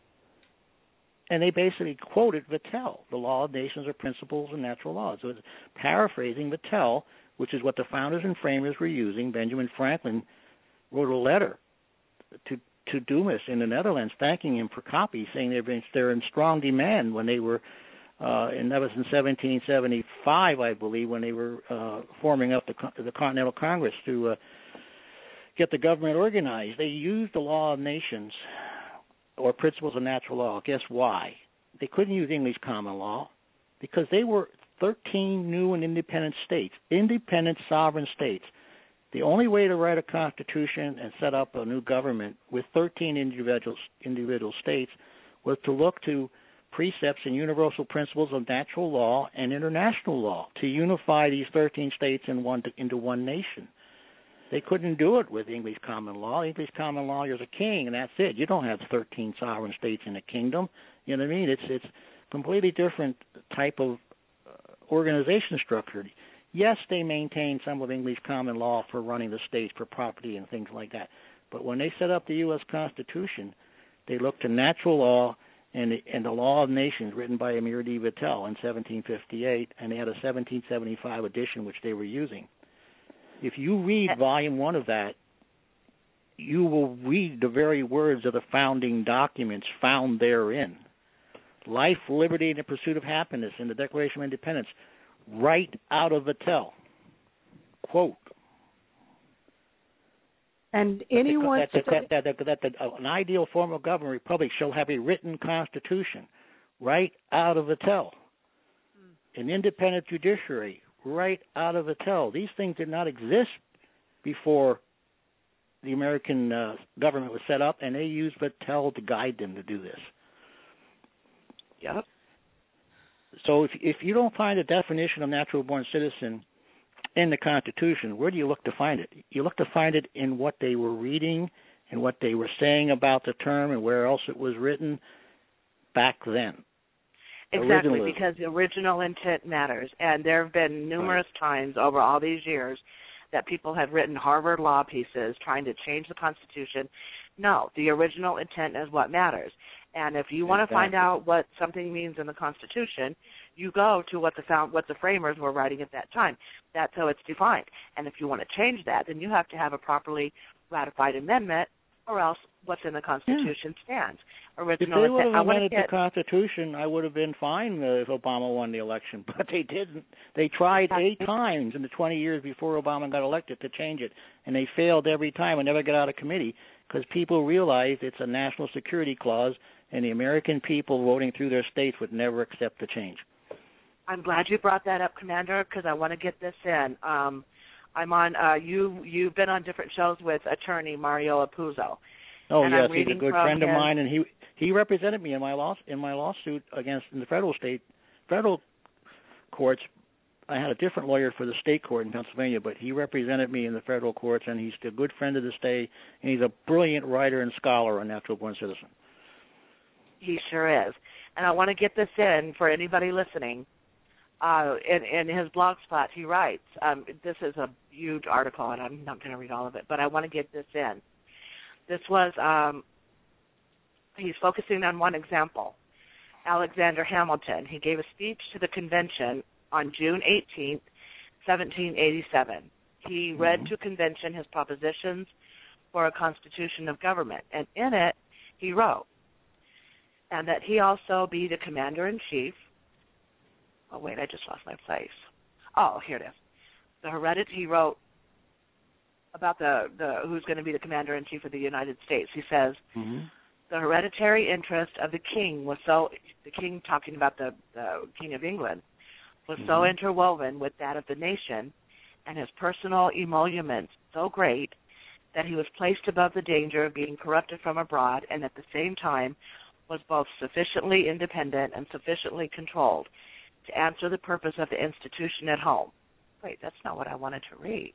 And they basically quoted Vattel, the law of nations or principles and natural laws. So it's paraphrasing Vattel, which is what the founders and framers were using. Benjamin Franklin wrote a letter to to Dumas in the Netherlands thanking him for copies, saying they're in, they're in strong demand when they were Uh, and that was in seventeen seventy-five, I believe, when they were uh, forming up the, the Continental Congress to uh, get the government organized. They used the law of nations or principles of natural law. Guess why? They couldn't use English common law because they were thirteen new and independent states, independent sovereign states. The only way to write a constitution and set up a new government with thirteen individual, individual states was to look to precepts and universal principles of natural law and international law to unify these thirteen states in one to, into one nation. They couldn't do it with English common law. English common law, you're a king, and that's it. You don't have thirteen sovereign states in a kingdom. You know what I mean? It's it's completely different type of organization structure. Yes, they maintain some of English common law for running the states, for property and things like that. But when they set up the U S Constitution, they looked to natural law and the, and the Law of Nations, written by Emir D. Vattel in seventeen fifty-eight, and they had a seventeen seventy-five edition which they were using. If you read volume one of that, you will read the very words of the founding documents found therein. Life, liberty, and the pursuit of happiness in the Declaration of Independence, right out of Vattel. Quote. And anyone that, that, that, that, that, that, that an ideal form of government republic shall have a written constitution, right out of Vattel. Mm. An independent judiciary, right out of Vattel. These things did not exist before the American uh, government was set up, and they used Vattel to guide them to do this. Yep. So if if you don't find a definition of natural-born citizen in the Constitution, where do you look to find it? You look to find it in what they were reading and what they were saying about the term and where else it was written back then. Exactly, because the original intent matters. And there have been numerous right. times over all these years that people have written Harvard law pieces trying to change the Constitution. No, the original intent is what matters. And if you want exactly. to find out what something means in the Constitution, you go to what the found, what the framers were writing at that time. That's how it's defined. And if you want to change that, then you have to have a properly ratified amendment or else what's in the Constitution yeah. stands. Original if they would have amended get... the Constitution, I would have been fine if Obama won the election, but they didn't. They tried eight times in the twenty years before Obama got elected to change it, and they failed every time and never got out of committee because people realized it's a national security clause, and the American people voting through their states would never accept the change. I'm glad you brought that up, Commander, because I want to get this in. Um, I'm on. Uh, you you've been on different shows with attorney Mario Apuzzo. Oh and yes, he's a good friend his... of mine, and he he represented me in my law in my lawsuit against in the federal state federal courts. I had a different lawyer for the state court in Pennsylvania, but he represented me in the federal courts, and he's a good friend of the state, and he's a brilliant writer and scholar on natural-born citizen. He sure is, and I want to get this in for anybody listening. Uh, in, in his blog spot, he writes, um, this is a huge article, and I'm not going to read all of it, but I want to get this in. This was, um, he's focusing on one example, Alexander Hamilton. He gave a speech to the convention on June eighteenth, seventeen eighty-seven. He mm-hmm. read to convention his propositions for a constitution of government, and in it he wrote, and that he also be the commander-in-chief. Oh, wait, I just lost my place. Oh, here it is. The heredity, he wrote about the, the who's going to be the commander-in-chief of the United States. He says, mm-hmm. the hereditary interest of the king was so, the king talking about the, the King of England, was mm-hmm. so interwoven with that of the nation and his personal emoluments so great that he was placed above the danger of being corrupted from abroad and at the same time was both sufficiently independent and sufficiently controlled to answer the purpose of the institution at home. Wait, that's not what I wanted to read.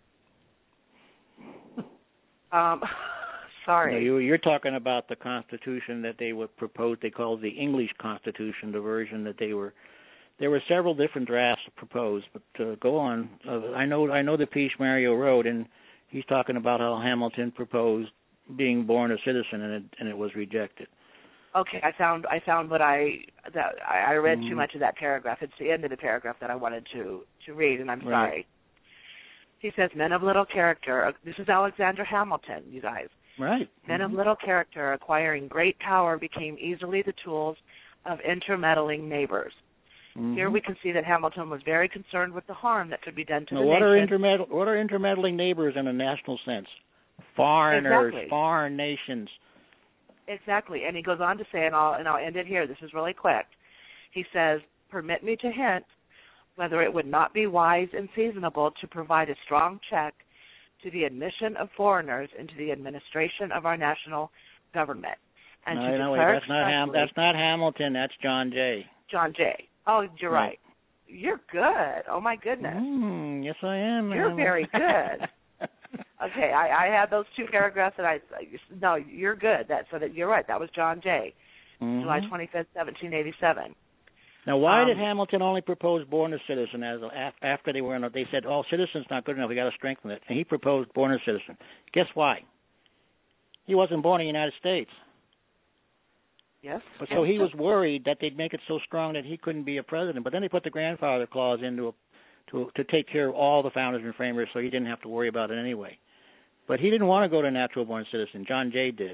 um, sorry. No, you, you're talking about the Constitution that they would propose. They called the English Constitution, the version that they were. There were several different drafts proposed, but uh, go on. Uh, I know, I know the piece Mario wrote, and he's talking about how Hamilton proposed being born a citizen, and it, and it was rejected. Okay, I found I found what I that I read mm-hmm. too much of that paragraph. It's the end of the paragraph that I wanted to, to read, and I'm right. sorry. He says, men of little character, this is Alexander Hamilton, you guys. Right. Men mm-hmm. of little character acquiring great power became easily the tools of intermeddling neighbors. Mm-hmm. Here we can see that Hamilton was very concerned with the harm that could be done to now, the what nation. Are intermed- what are intermeddling neighbors in a national sense? Foreigners, exactly. foreign nations. Exactly, and he goes on to say, and I'll, and I'll end it here, this is really quick. He says, permit me to hint whether it would not be wise and seasonable to provide a strong check to the admission of foreigners into the administration of our national government. And no, to no, wait, declare that's not Ham- that's not Hamilton, that's John Jay. John Jay. Oh, you're right. right. You're good. Oh, my goodness. Mm, yes, I am. You're very good. Okay, I, I had those two paragraphs, and I no, you're good. That so that you're right. That was John Jay, mm-hmm. July twenty-fifth, seventeen eighty-seven. Now, why um, did Hamilton only propose born a citizen as a, after they were in? A, they said, "Oh, citizen's not good enough. We got to strengthen it." And he proposed born a citizen. Guess why? He wasn't born in the United States. Yes. But so he was worried that they'd make it so strong that he couldn't be a president. But then they put the grandfather clause into a, to to take care of all the founders and framers, so he didn't have to worry about it anyway. But he didn't want to go to natural-born citizen. John Jay did.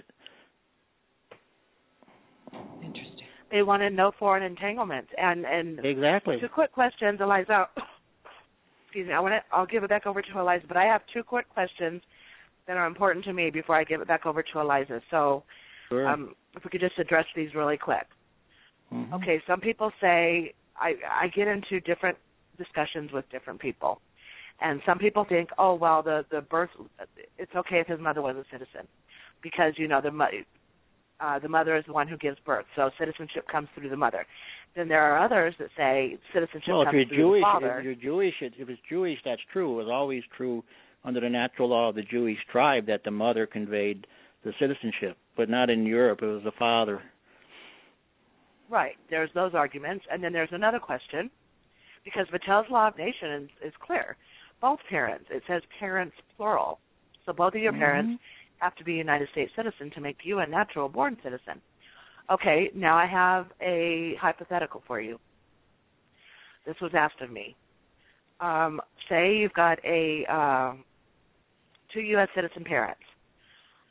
Interesting. They wanted no foreign entanglements, and and exactly. Two quick questions, Eliza. Excuse me. I want to. I'll give it back over to Eliza, but I have two quick questions that are important to me before I give it back over to Eliza. So, sure. um, if we could just address these really quick. Mm-hmm. Okay. Some people say I I get into different discussions with different people. And some people think, oh, well, the, the birth, it's okay if his mother was a citizen because, you know, the, uh, the mother is the one who gives birth, so citizenship comes through the mother. Then there are others that say citizenship well, comes if through you're Jewish, the father. If you're Jewish, if it's Jewish, that's true. It was always true under the natural law of the Jewish tribe that the mother conveyed the citizenship, but not in Europe. It was the father. Right. There's those arguments. And then there's another question, because Vattel's Law of Nations is, is clear. Both parents. It says parents plural. So both of your mm-hmm. parents have to be a United States citizen to make you a natural-born citizen. Okay, now I have a hypothetical for you. This was asked of me. Um, say you've got a uh, two U S citizen parents.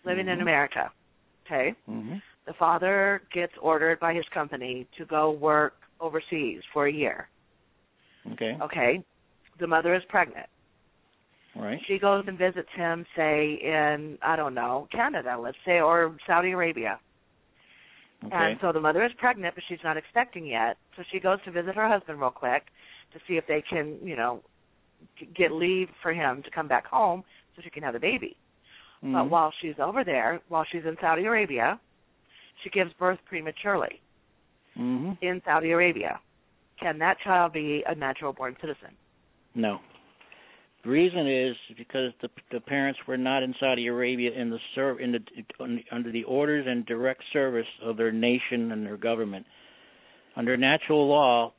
living mm-hmm. in America. Okay? Mm-hmm. The father gets ordered by his company to go work overseas for a year. Okay. Okay? The mother is pregnant. Right. She goes and visits him, say, in, I don't know, Canada, let's say, or Saudi Arabia. Okay. And so the mother is pregnant, but she's not expecting yet. So she goes to visit her husband real quick to see if they can, you know, get leave for him to come back home so she can have the baby. Mm-hmm. But while she's over there, while she's in Saudi Arabia, she gives birth prematurely mm-hmm. in Saudi Arabia. Can that child be a natural-born citizen? No. The reason is because the the parents were not in Saudi Arabia in the serv in the under the orders and direct service of their nation and their government. Under natural law,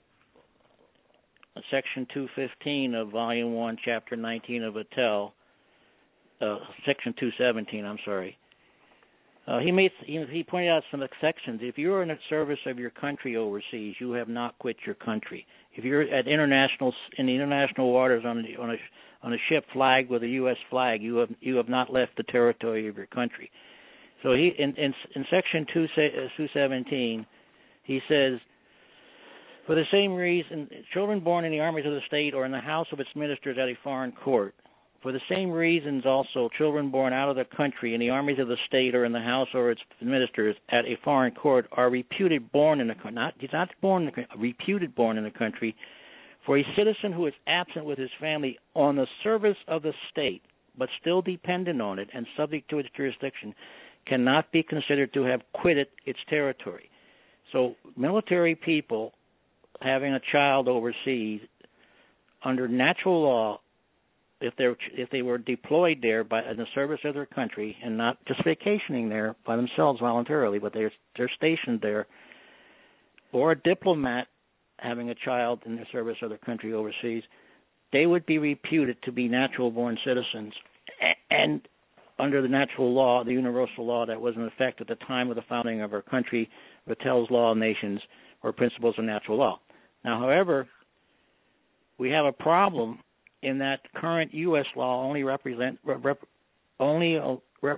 Section two fifteen of Volume One, Chapter nineteen of Vattel, uh, Section two seventeen. I'm sorry. Uh, he made he, he pointed out some exceptions. If you're in the service of your country overseas, you have not quit your country. If you're at international in the international waters on the, on a on a ship flagged with a U S flag, you have you have not left the territory of your country. So he in in, in Section two seventeen, he says, for the same reason, children born in the armies of the state or in the house of its ministers at a foreign court. For the same reasons, also, children born out of the country in the armies of the state or in the house or its ministers at a foreign court are reputed born in the country. Not, he's not born in the country, reputed born in the country. For a citizen who is absent with his family on the service of the state, but still dependent on it and subject to its jurisdiction, cannot be considered to have quitted its territory. So military people having a child overseas, under natural law, if they if they were deployed there by in the service of their country and not just vacationing there by themselves voluntarily, but they're they're stationed there, or a diplomat having a child in the service of their country overseas, they would be reputed to be natural-born citizens. And under the natural law, the universal law that was in effect at the time of the founding of our country, Vattel's Law of Nations, or Principles of Natural Law. Now, however, we have a problem in that current U S law only represent rep, only uh, rep,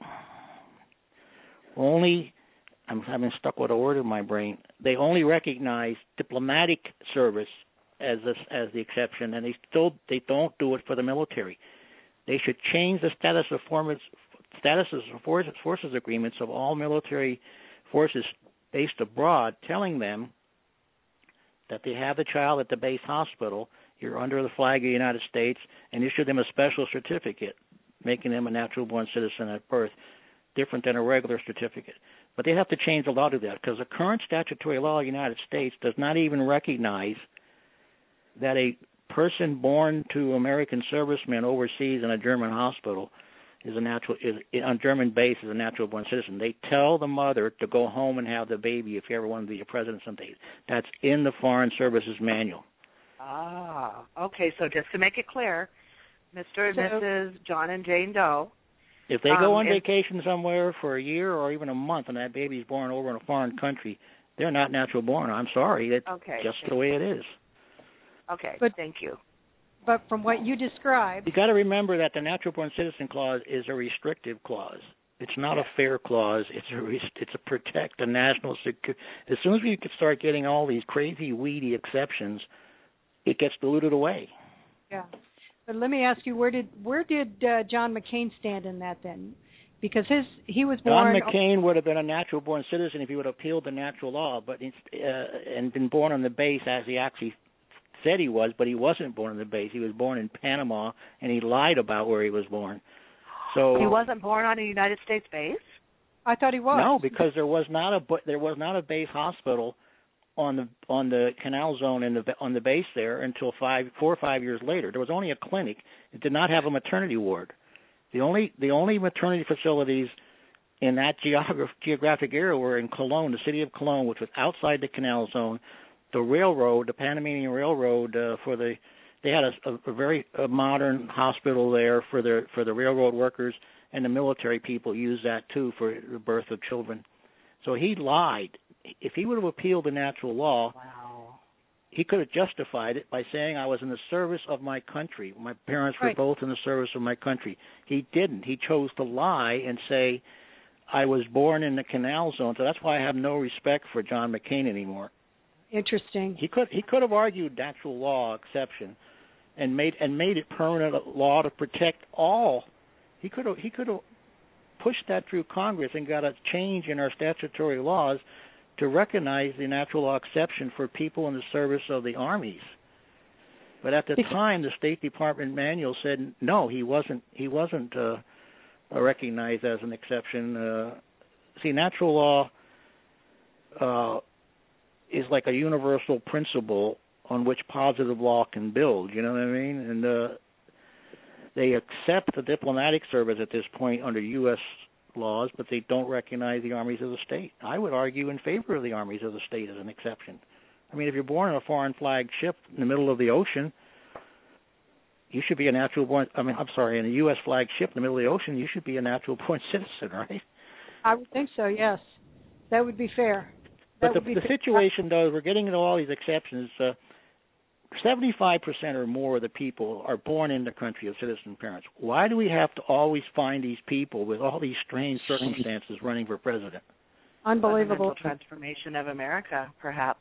only I'm having stuck with a word in my brain. They only recognize diplomatic service as this, as the exception, and they still they don't do it for the military. They should change the status of forms, statuses of forces, forces agreements of all military forces based abroad, telling them that they have the child at the base hospital. You're under the flag of the United States, and issue them a special certificate, making them a natural-born citizen at birth, different than a regular certificate. But they have to change the law to that, because the current statutory law of the United States does not even recognize that a person born to American servicemen overseas in a German hospital is a natural is on German base is a natural-born citizen. They tell the mother to go home and have the baby if you ever want to be a president someday. That's in the Foreign Services Manual. Ah, okay. So just to make it clear, Mister and so, Missus John and Jane Doe, if they go um, on vacation somewhere for a year or even a month and that baby's born over in a foreign country, they're not natural born. I'm sorry. It's okay, just the way it is. Okay, but, thank you. But from what you described... You got to remember that the natural-born citizen clause is a restrictive clause. It's not yes. a fair clause. It's a it's a protect the national security. As soon as we could start getting all these crazy, weedy exceptions, it gets diluted away. Yeah. But let me ask you, where did where did uh, John McCain stand in that then? Because his he was born... John McCain would have been a natural-born citizen if he would have appealed the natural law, but uh, and been born on the base as he actually said he was, but he wasn't born on the base. He was born in Panama, and he lied about where he was born. So he wasn't born on a United States base? I thought he was. No, because there was not a there was not a base hospital on the on the canal zone in the on the base there until five four or five years later. There was only a clinic. It did not have a maternity ward. The only the only maternity facilities in that geograph, geographic area were in Cologne, the city of Cologne, which was outside the canal zone. The railroad, the Panamanian Railroad, uh, for the they had a, a, a very a modern hospital there for the for the railroad workers, and the military people used that too for the birth of children. So he lied. If he would have appealed the natural law, wow. he could have justified it by saying I was in the service of my country. My parents were right. both in the service of my country. He didn't. He chose to lie and say I was born in the Canal Zone. So that's why I have no respect for John McCain anymore. Interesting. He could he could have argued natural law exception and made and made it permanent law to protect all. He could have he could have pushed that through Congress and got a change in our statutory laws to recognize the natural law exception for people in the service of the armies. But at the time, the State Department manual said no, he wasn't. He wasn't uh, recognized as an exception. Uh, see, natural law uh, is like a universal principle on which positive law can build. You know what I mean? And uh, they accept the diplomatic service at this point under U S laws, but they don't recognize the armies of the state. I would argue in favor of the armies of the state as an exception. I mean, if you're born on a foreign flag ship in the middle of the ocean, you should be a natural born. I mean, I'm sorry, in a U S flag ship in the middle of the ocean, you should be a natural born citizen, right? I would think so. Yes, that would be fair. That but the, the situation, though, we're getting into all these exceptions. Uh, seventy-five percent or more of the people are born in the country of citizen parents. Why do we have to always find these people with all these strange circumstances running for president? Unbelievable. Fundamental transformation of America, perhaps.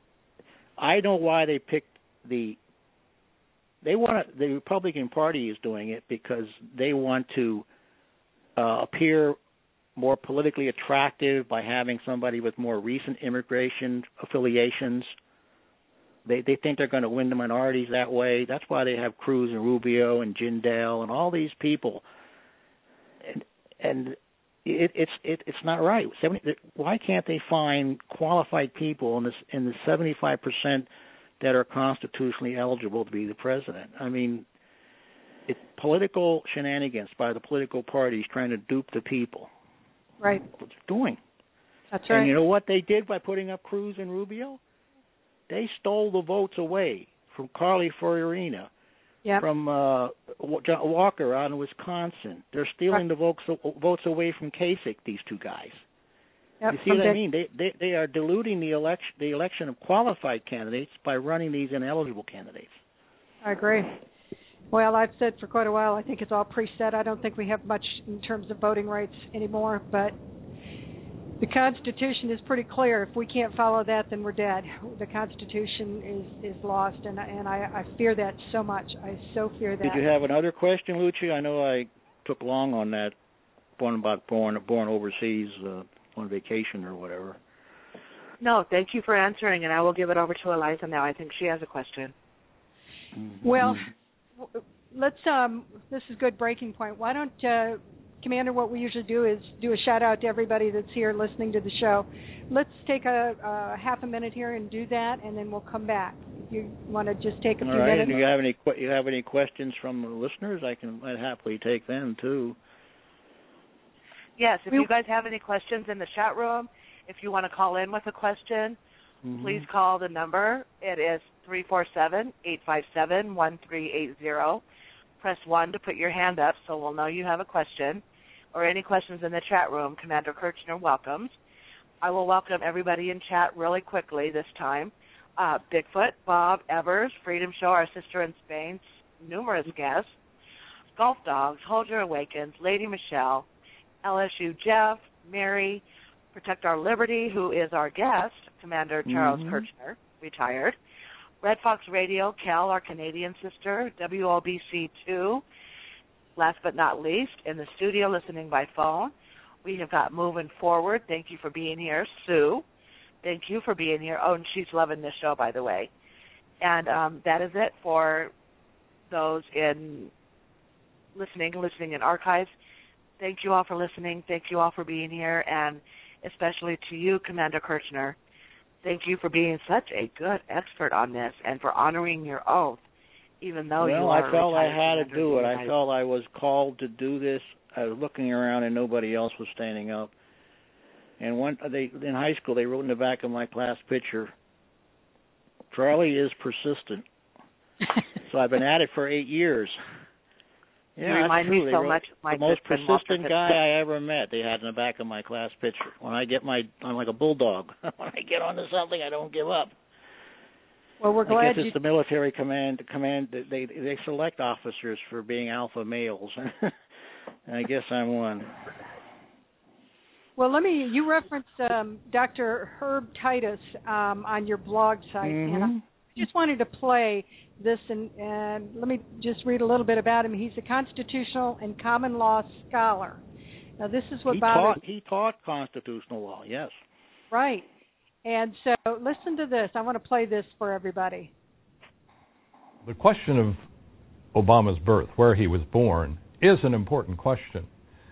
I know why they picked the. They want to, the Republican Party is doing it because they want to uh, appear more politically attractive by having somebody with more recent immigration affiliations. They they think they're going to win the minorities that way. That's why they have Cruz and Rubio and Jindal and all these people. And and it, it's it, it's not right. seventy, why can't they find qualified people in this in the seventy-five percent that are constitutionally eligible to be the president? I mean, it's political shenanigans by the political parties trying to dupe the people. Right. That's what they're doing. That's right. And you know what they did by putting up Cruz and Rubio? They stole the votes away from Carly Fiorina, yep. from uh, John Walker out in Wisconsin. They're stealing the votes votes away from Kasich. These two guys. Yep. You see what I mean? They, they they are diluting the election the election of qualified candidates by running these ineligible candidates. I agree. Well, I've said for quite a while, I think it's all preset. I don't think we have much in terms of voting rights anymore, but the Constitution is pretty clear. If we can't follow that, then we're dead. The Constitution is, is lost, and, and I, I fear that so much. I so fear that. Did you have another question, Lucia? I know I took long on that one about born born overseas uh, on vacation or whatever. No, thank you for answering, and I will give it over to Eliza now. I think she has a question. Mm-hmm. Well, let's. Um, this is a good breaking point. Why don't uh, Commander, what we usually do is do a shout-out to everybody that's here listening to the show. Let's take a, a half a minute here and do that, and then we'll come back. You want to just take a All few right. minutes? Do you have any you have any questions from the listeners? I can I'd happily take them, too. Yes, if you guys have any questions in the chat room, if you want to call in with a question, mm-hmm. please call the number. It is three four seven, eight five seven, one three eight zero. Press one to put your hand up so we'll know you have a question. Or any questions in the chat room, Commander Kirchner welcomes. I will welcome everybody in chat really quickly this time. Uh, Bigfoot, Bob Evers, Freedom Show, our sister in Spain, numerous guests, Golf Dogs, Hold Your Awakens, Lady Michelle, L S U Jeff, Mary, Protect Our Liberty, who is our guest, Commander Charles mm-hmm. Kirchner, retired, Red Fox Radio, Cal, our Canadian sister, W O B C two, last but not least, in the studio listening by phone, we have got Moving Forward. Thank you for being here. Sue, thank you for being here. Oh, and she's loving this show, by the way. And um, that is it for those in listening, listening in archives. Thank you all for listening. Thank you all for being here, and especially to you, Commander Kirchner. Thank you for being such a good expert on this and for honoring your oath. Even though well, you are I felt I had to do it. United. I felt I was called to do this. I was looking around and nobody else was standing up. And one, they in high school, they wrote in the back of my class picture, "Charlie is persistent." So I've been at it for eight years. Yeah, you remind true. me they so wrote, much of my the most persistent guy I ever met. They had in the back of my class picture. When I get my, I'm like a bulldog. When I get onto something, I don't give up. Well, we're I glad guess it's you... the military command. Command they they select officers for being alpha males. I guess I'm one. Well, let me. You referenced um, Doctor Herb Titus um, on your blog site, Mm-hmm. and I just wanted to play this, and, and let me just read a little bit about him. He's a constitutional and common law scholar. Now, this is what he bothers. taught. He taught constitutional law. Yes. Right. And so, listen to this. I want to play this for everybody. The question of Obama's birth, where he was born, is an important question.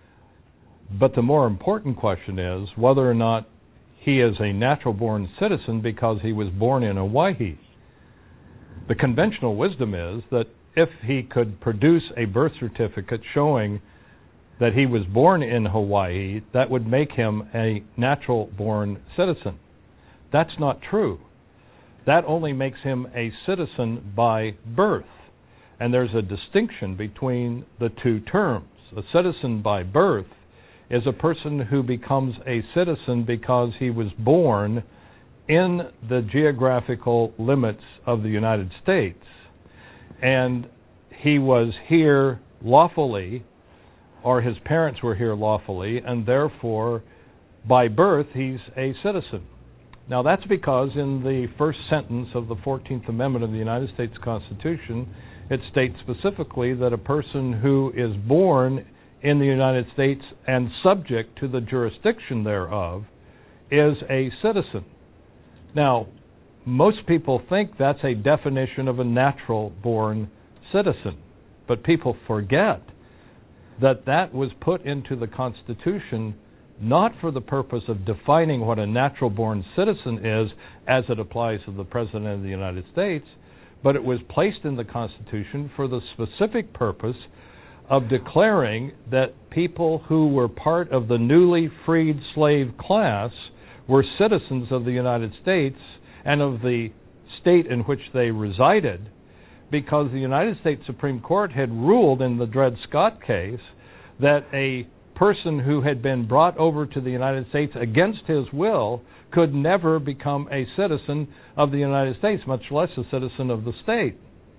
But the more important question is whether or not he is a natural-born citizen because he was born in Hawaii. The conventional wisdom is that if he could produce a birth certificate showing that he was born in Hawaii, that would make him a natural-born citizen. That's not true. That only makes him a citizen by birth. And there's a distinction between the two terms. A citizen by birth is a person who becomes a citizen because he was born in the geographical limits of the United States. And he was here lawfully, or his parents were here lawfully, and therefore, by birth, he's a citizen. Now, that's because in the first sentence of the fourteenth Amendment of the United States Constitution, it states specifically that a person who is born in the United States and subject to the jurisdiction thereof is a citizen. Now, most people think that's a definition of a natural-born citizen, but people forget that that was put into the Constitution not for the purpose of defining what a natural-born citizen is as it applies to the President of the United States, but it was placed in the Constitution for the specific purpose of declaring that people who were part of the newly freed slave class were citizens of the United States and of the state in which they resided, because the United States Supreme Court had ruled in the Dred Scott case that a person who had been brought over to the United States against his will could never become a citizen of the United States, much less a citizen of the state.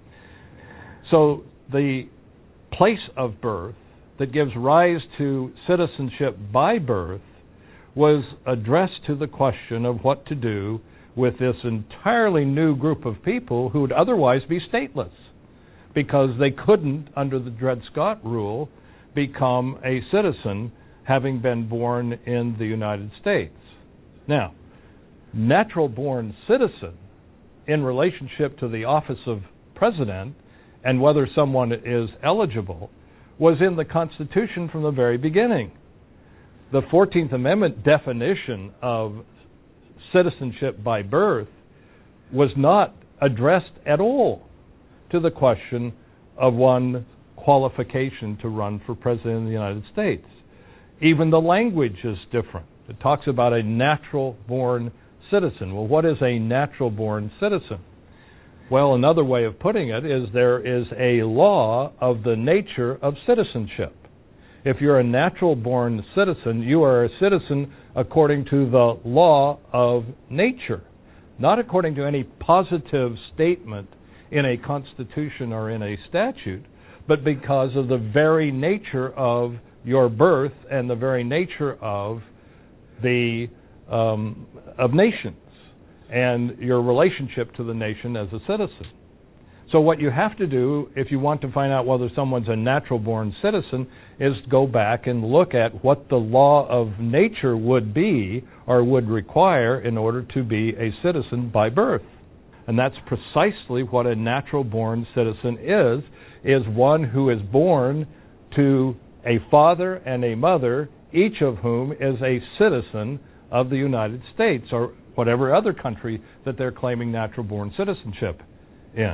So the place of birth that gives rise to citizenship by birth was addressed to the question of what to do with this entirely new group of people who would otherwise be stateless, because they couldn't, under the Dred Scott rule, become a citizen having been born in the United States. Now, natural-born citizen in relationship to the office of president and whether someone is eligible was in the Constitution from the very beginning. The fourteenth Amendment definition of citizenship by birth was not addressed at all to the question of one qualification to run for president of the United States. Even the language is different. It talks about a natural-born citizen. Well, what is a natural-born citizen? Well, another way of putting it is there is a law of the nature of citizenship. If you're a natural-born citizen, you are a citizen according to the law of nature, not according to any positive statement in a constitution or in a statute, but because of the very nature of your birth and the very nature of the um, of nations and your relationship to the nation as a citizen. So what you have to do if you want to find out whether someone's a natural-born citizen is go back and look at what the law of nature would be or would require in order to be a citizen by birth. And that's precisely what a natural-born citizen is, is one who is born to a father and a mother, each of whom is a citizen of the United States or whatever other country that they're claiming natural-born citizenship in.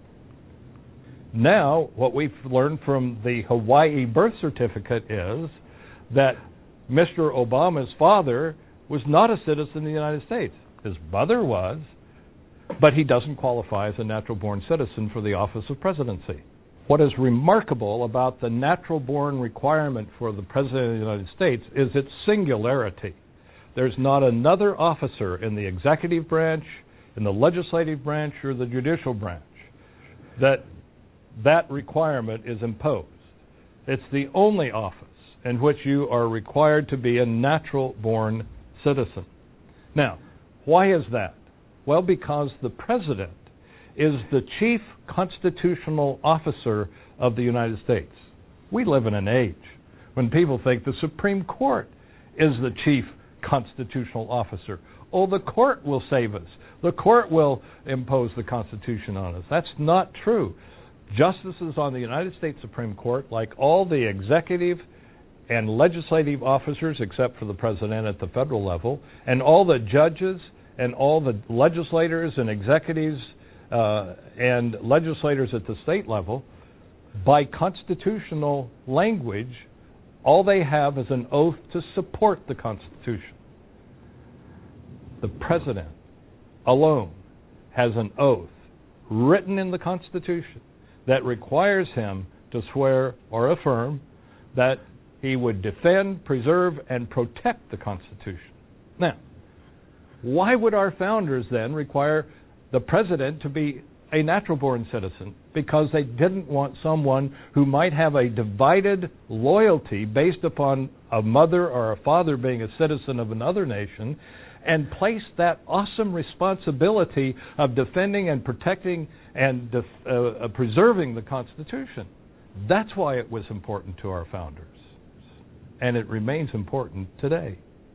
Now, what we've learned from the Hawaii birth certificate is that Mister Obama's father was not a citizen of the United States. His mother was, but he doesn't qualify as a natural-born citizen for the office of presidency. What is remarkable about the natural-born requirement for the President of the United States is its singularity. There's not another officer in the executive branch, in the legislative branch or the judicial branch, that that requirement is imposed. It's the only office in which you are required to be a natural-born citizen. Now, why is that? Well, because the president is the chief constitutional officer of the United States. We live in an age when people think the Supreme Court is the chief constitutional officer. Oh, the court will save us. The court will impose the Constitution on us. That's not true. Justices on the United States Supreme Court, like all the executive and legislative officers, except for the president at the federal level, and all the judges and all the legislators and executives uh, and legislators at the state level, by constitutional language, all they have is an oath to support the Constitution. The president alone has an oath written in the Constitution that requires him to swear or affirm that he would defend, preserve, and protect the Constitution. Now, why would our founders then require the president to be a natural-born citizen? Because they didn't want someone who might have a divided loyalty based upon a mother or a father being a citizen of another nation, and place that awesome responsibility of defending and protecting and def- uh, uh, preserving the Constitution. That's why it was important to our founders. And it remains important today.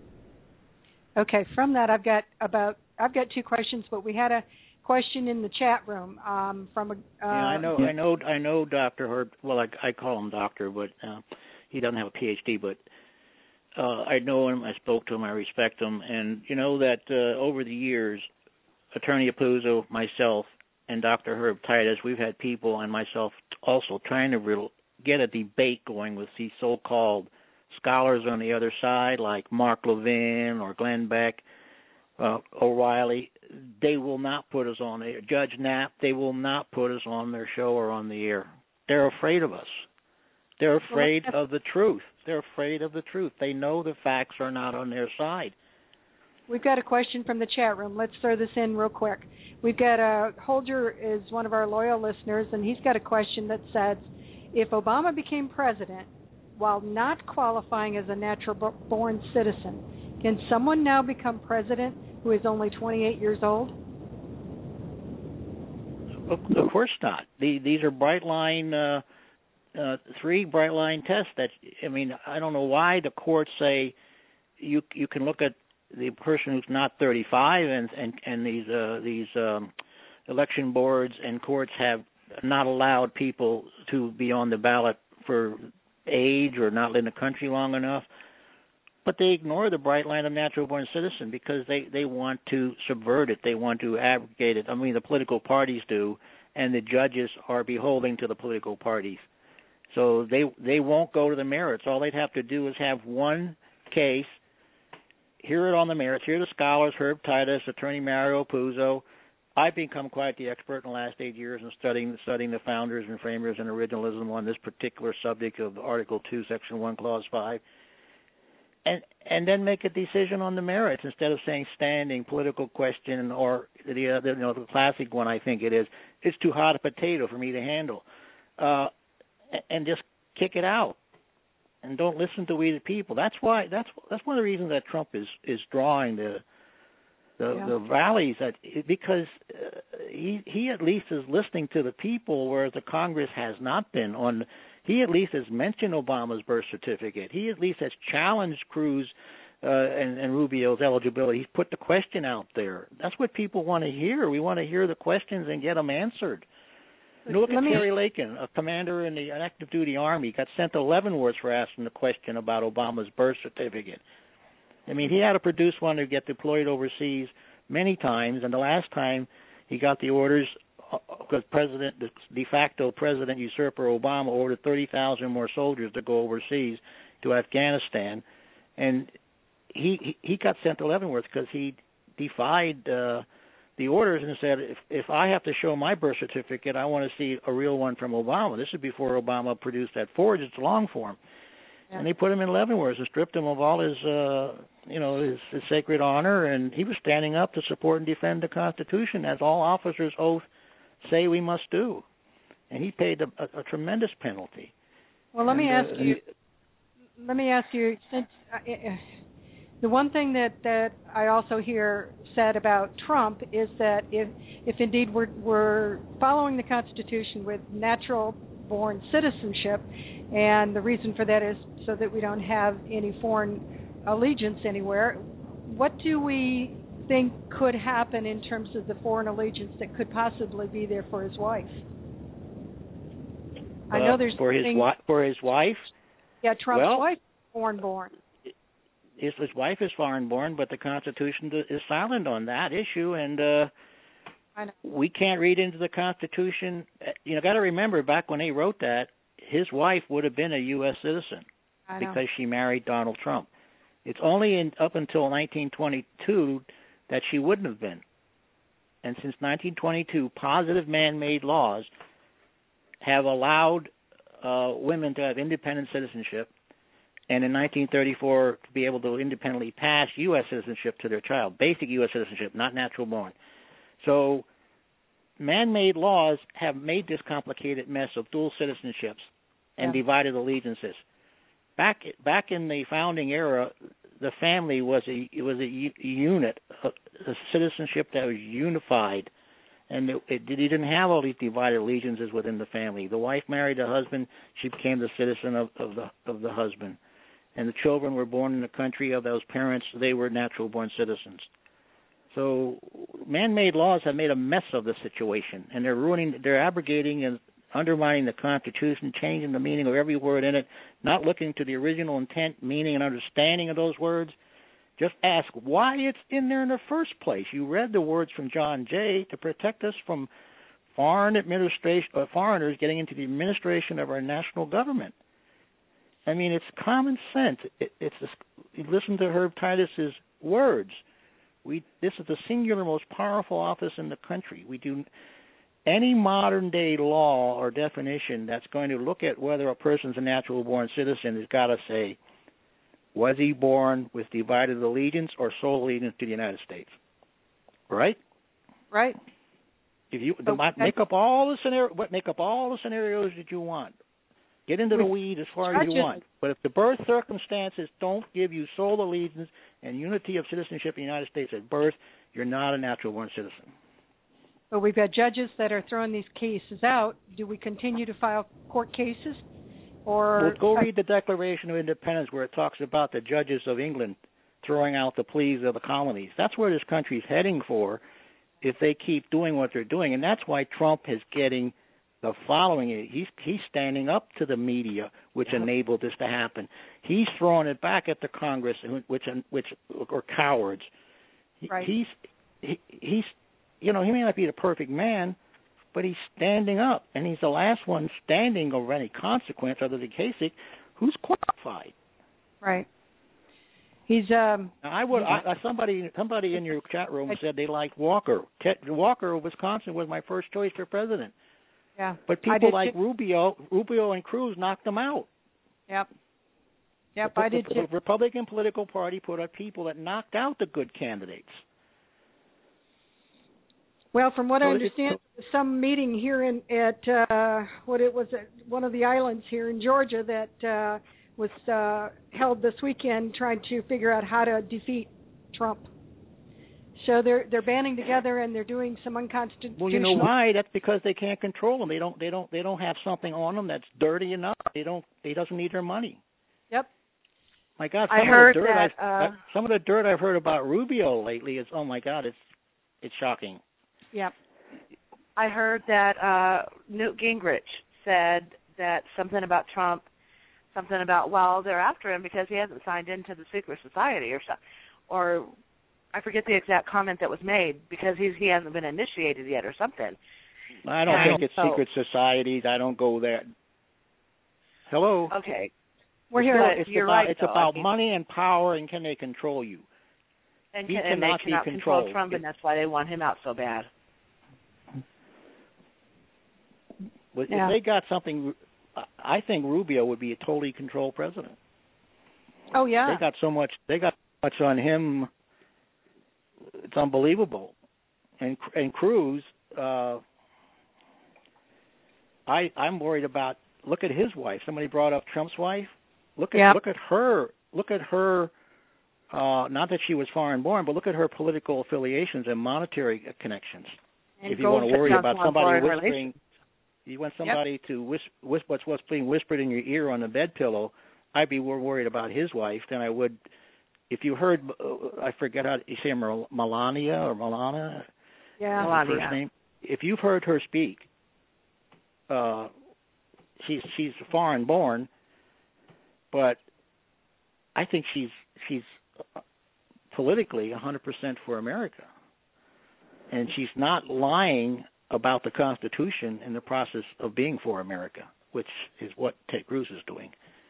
Okay, from that I've got about I've got two questions, but we had a question in the chat room um, from a. Uh, yeah, I know, I know, I know, Doctor Herb. Well, I, I call him Doctor, but uh, he doesn't have a P H D. But uh, I know him. I spoke to him. I respect him, and you know that uh, over the years, Attorney Apuzzo, myself, and Doctor Herb Titus, we've had people, and myself also, trying to re- get a debate going with these so-called scholars on the other side, like Mark Levin or Glenn Beck, uh, O'Reilly. They will not put us on air. Judge Knapp, they will not put us on their show or on the air. They're afraid of us. They're afraid of the truth. They're afraid of the truth. They know the facts are not on their side. We've got a question from the chat room. Let's throw this in real quick. We've got a Holger is one of our loyal listeners, and he's got a question that says, if Obama became president while not qualifying as a natural-born citizen, can someone now become president who is only twenty-eight years old? Of, of course not. The, these are bright line, uh, uh, three bright line tests. That I mean, I don't know why the courts say you you can look at the person who's not thirty-five, and and and these uh, these um, election boards and courts have not allowed people to be on the ballot for age or not live in the country long enough. But they ignore the bright line of natural-born citizen because they, they want to subvert it. They want to abrogate it. I mean, the political parties do, and the judges are beholden to the political parties. So they they won't go to the merits. All they'd have to do is have one case, hear it on the merits, hear the scholars, Herb Titus, Attorney Mario Puzo. I've become quite the expert in the last eight years in studying studying the founders and framers and originalism on this particular subject of Article two, Section one, Clause five. And and then make a decision on the merits instead of saying standing, political question, or the other, you know, the classic one I think it is, it's too hot a potato for me to handle, uh, and just kick it out, and don't listen to we the people. That's why that's that's one of the reasons that Trump is is drawing the the, yeah. the rallies, that because uh, he he at least is listening to the people, whereas the Congress has not been on. He at least has mentioned Obama's birth certificate. He at least has challenged Cruz uh, and, and Rubio's eligibility. He's put the question out there. That's what people want to hear. We want to hear the questions and get them answered. You know, look at Terry Lakin, a commander in the active duty Army, got sent to Leavenworth for asking the question about Obama's birth certificate. I mean, he had to produce one to get deployed overseas many times, and the last time he got the orders, because President, the de facto President usurper Obama ordered thirty thousand more soldiers to go overseas to Afghanistan, and he he got sent to Leavenworth because he defied uh, the orders and said, if if I have to show my birth certificate, I want to see a real one from Obama. This is before Obama produced that forged, it's long form. Yeah. And they put him in Leavenworth and stripped him of all his uh, you know, his, his sacred honor, and he was standing up to support and defend the Constitution, as all officers' oath say we must do. And he paid a, a, a tremendous penalty. Well, let and, me ask uh, you. Let me ask you. Since uh, the one thing that, that I also hear said about Trump is that if if indeed we're we're following the Constitution with natural-born citizenship, and the reason for that is so that we don't have any foreign allegiance anywhere, what do we think could happen in terms of the foreign allegiance that could possibly be there for his wife? I know there's uh, for his things, wi- for his wife. Yeah, Trump's well, wife is foreign-born. His, his wife is foreign-born, but the Constitution is silent on that issue, and uh, I know. we can't read into the Constitution. You know, got to remember, back when he wrote that, his wife would have been a U S citizen I know. because she married Donald Trump. It's only in, up until nineteen twenty-two that she wouldn't have been. And since nineteen twenty-two, positive man-made laws have allowed uh, women to have independent citizenship, and in nineteen thirty-four to be able to independently pass U S citizenship to their child, basic U S citizenship, not natural born. So man-made laws have made this complicated mess of dual citizenships and Yeah. divided allegiances. Back back in the founding era, the family was a it was a, u- unit, a, a citizenship that was unified, and it, it, you didn't have all these divided allegiances within the family. The wife married the husband; she became the citizen of, of the of the husband, and the children were born in the country of those parents. They were natural-born citizens. So, man-made laws have made a mess of the situation, and they're ruining, they're abrogating and undermining the Constitution, changing the meaning of every word in it, not looking to the original intent, meaning, and understanding of those words. Just ask why it's in there in the first place. You read the words from John Jay to protect us from foreign administration, uh, foreigners getting into the administration of our national government. I mean, it's common sense. It, it's a, you listen to Herb Titus's words. We this is the singular most powerful office in the country. We do any modern day law or definition that's going to look at whether a person's a natural born citizen has got to say, was he born with divided allegiance or sole allegiance to the United States? Right? Right. If you So, make up all the scenario, what make up all the scenarios that you want. Get into the weeds as far as you want. But if the birth circumstances don't give you sole allegiance and unity of citizenship in the United States at birth, you're not a natural-born citizen. But we've got judges that are throwing these cases out. Do we continue to file court cases? Or Well, go read the Declaration of Independence where it talks about the judges of England throwing out the pleas of the colonies. That's where this country's heading for if they keep doing what they're doing. And that's why Trump is getting the following. He's he's standing up to the media, which yeah. enabled this to happen. He's throwing it back at the Congress, which which are cowards. Right. He's he, he's you know he may not be the perfect man, but he's standing up, and he's the last one standing of any consequence other than Kasich, who's qualified. Right. He's um. Now, I would. I, somebody somebody in your chat room said they liked Walker. Walker of Wisconsin was my first choice for president. Yeah. But people like too. Rubio, Rubio and Cruz knocked them out. Yep. Yep, the, I did the, too. The Republican political party put up people that knocked out the good candidates. Well, from what so I understand, some meeting here in at uh, what it was at one of the islands here in Georgia that uh, was uh, held this weekend, trying to figure out how to defeat Trump. So they're they're banding together and they're doing some unconstitutional. Well, you know why? That's because they can't control them. They don't. They don't. They don't have something on them that's dirty enough. They don't. He doesn't need their money. Yep. My God, some I of heard the dirt that. I've, Uh, some of the dirt I've heard about Rubio lately is, oh my God, it's it's shocking. Yep. I heard that uh, Newt Gingrich said that something about Trump, something about well, they're after him because he hasn't signed into the secret society or something, or. I forget the exact comment that was made because he's he hasn't been initiated yet or something. I don't and think it's so, secret societies. I don't go there. Hello. Okay. We're here. It's You're about, right. It's though. about I mean, money and power, and can they control you? And, he can, and they cannot cannot be control controlled. Trump, and that's why they want him out so bad. But yeah. if they got something, I think Rubio would be a totally controlled president. Oh yeah. They got so much. They got much on him. It's unbelievable. And and Cruz, uh, I I'm worried about. Look at his wife. Somebody brought up Trump's wife. Look at yep. look at her. Look at her. Uh, not that she was foreign born, but look at her political affiliations and monetary connections. And if you want to worry about somebody whispering, relations. you want somebody yep. to whisper, whisper what's what's being whispered in your ear on the bed pillow. I'd be more worried about his wife than I would if you heard. Uh, I forget how you say her, Melania or Milana. Yeah, Melania. First name. If you've heard her speak, uh, she's she's foreign born, but I think she's she's politically one hundred percent for America. And she's not lying about the Constitution in the process of being for America, which is what Ted Cruz is doing.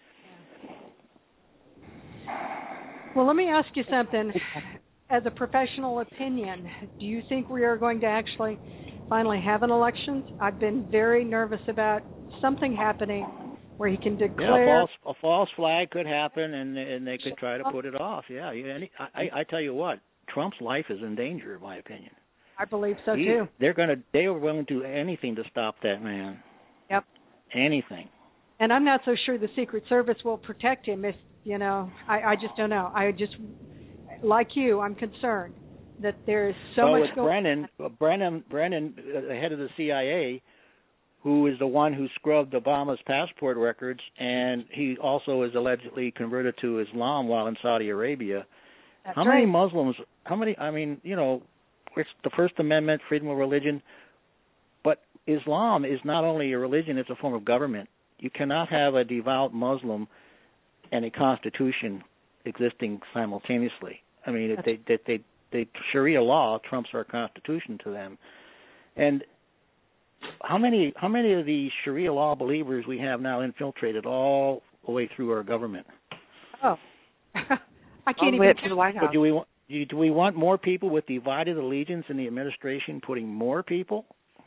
Well, let me ask you something. As a professional opinion, do you think we are going to actually finally have an election? I've been very nervous about something happening where he can declare. Yeah, a false, a false flag could happen, and and they could try to put it off. Yeah, any, I, I tell you what, Trump's life is in danger, in my opinion. I believe so he, too. They're gonna, they are willing to do anything to stop that man. Yep. Anything. And I'm not so sure the Secret Service will protect him. If you know, I, I just don't know. I just, like you, I'm concerned that there is so well, much with going. Brennan, Brennan, Brennan, uh, the head of the C I A, who is the one who scrubbed Obama's passport records, and he also is allegedly converted to Islam while in Saudi Arabia. That's how right. many Muslims? How many? I mean, you know, it's the First Amendment, freedom of religion, but Islam is not only a religion; it's a form of government. You cannot have a devout Muslim and a constitution existing simultaneously. I mean, they, they, they, they, Sharia law trumps our constitution to them. And how many how many of the Sharia law believers we have now infiltrated all the way through our government? Oh, I can't all even. To the White House. But do we want do we want more people with divided allegiance in the administration putting more people?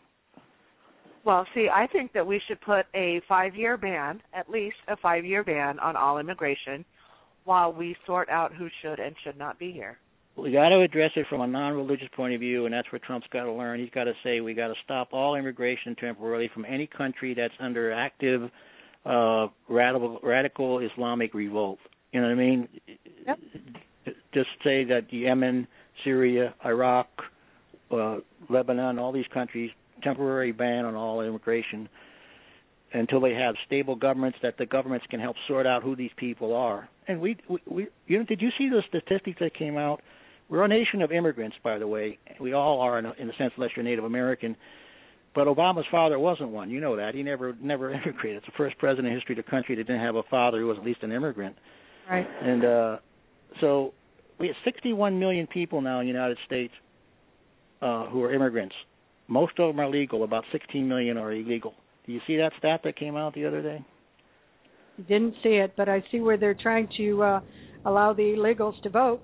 Well, see, I think that we should put a five-year ban, at least a five-year ban on all immigration while we sort out who should and should not be here. We got to address it from a non-religious point of view, and that's what Trump's got to learn. He's got to say we got to stop all immigration temporarily from any country that's under active uh, radical, radical Islamic revolt. You know what I mean? Yep. Just say that Yemen, Syria, Iraq, uh, Lebanon, all these countries, temporary ban on all immigration until they have stable governments that the governments can help sort out who these people are. And we, we, we you know, did you see the statistics that came out? We're a nation of immigrants, by the way. We all are, in a, in a sense, unless you're Native American. But Obama's father wasn't one. You know that. He never never immigrated. It's the first president in history of the country that didn't have a father who was at least an immigrant. Right. And uh, so we have sixty-one million people now in the United States uh, who are immigrants. Most of them are legal. About sixteen million are illegal. Do you see that stat that came out the other day? Didn't see it, but I see where they're trying to uh, allow the illegals to vote.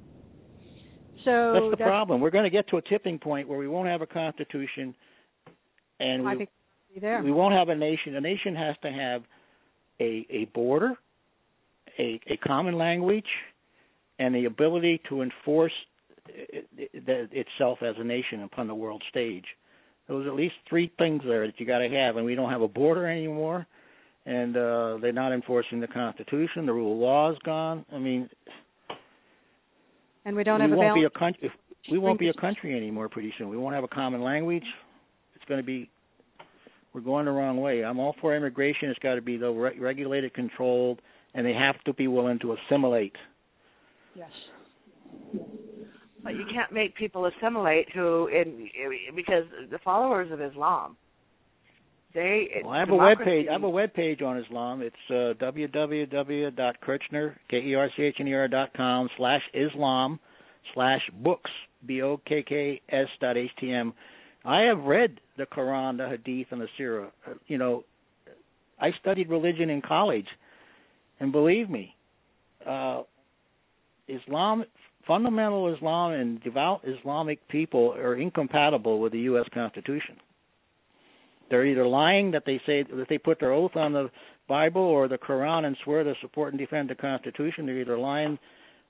So that's the that's, problem. We're going to get to a tipping point where we won't have a constitution, and I we, think we'll be there. we won't have a nation. A nation has to have a, a border, a, a common language, and the ability to enforce it, it, itself as a nation upon the world stage. Those are at least three things there that you got to have, and we don't have a border anymore, and uh, they're not enforcing the Constitution. The rule of law is gone. I mean, and we don't we have a won't balance. be a country. We won't be a country anymore pretty soon. We won't have a common language. It's going to be. We're going the wrong way. I'm all for immigration. It's got to be though re- regulated, controlled, and they have to be willing to assimilate. Yes. But you can't make people assimilate who, in because the followers of Islam, they. Well, I have a web page. I have a web page on Islam. It's uh, w w w dot Kerchner K E R C H N E R dot com slash Islam slash books B O K K S dot H T M. I have read the Quran, the Hadith, and the Sirah. Uh, you know, I studied religion in college, and believe me, uh, Islam. Fundamental Islam and devout Islamic people are incompatible with the U S Constitution. They're either lying that they say that they put their oath on the Bible or the Quran and swear to support and defend the Constitution. They're either lying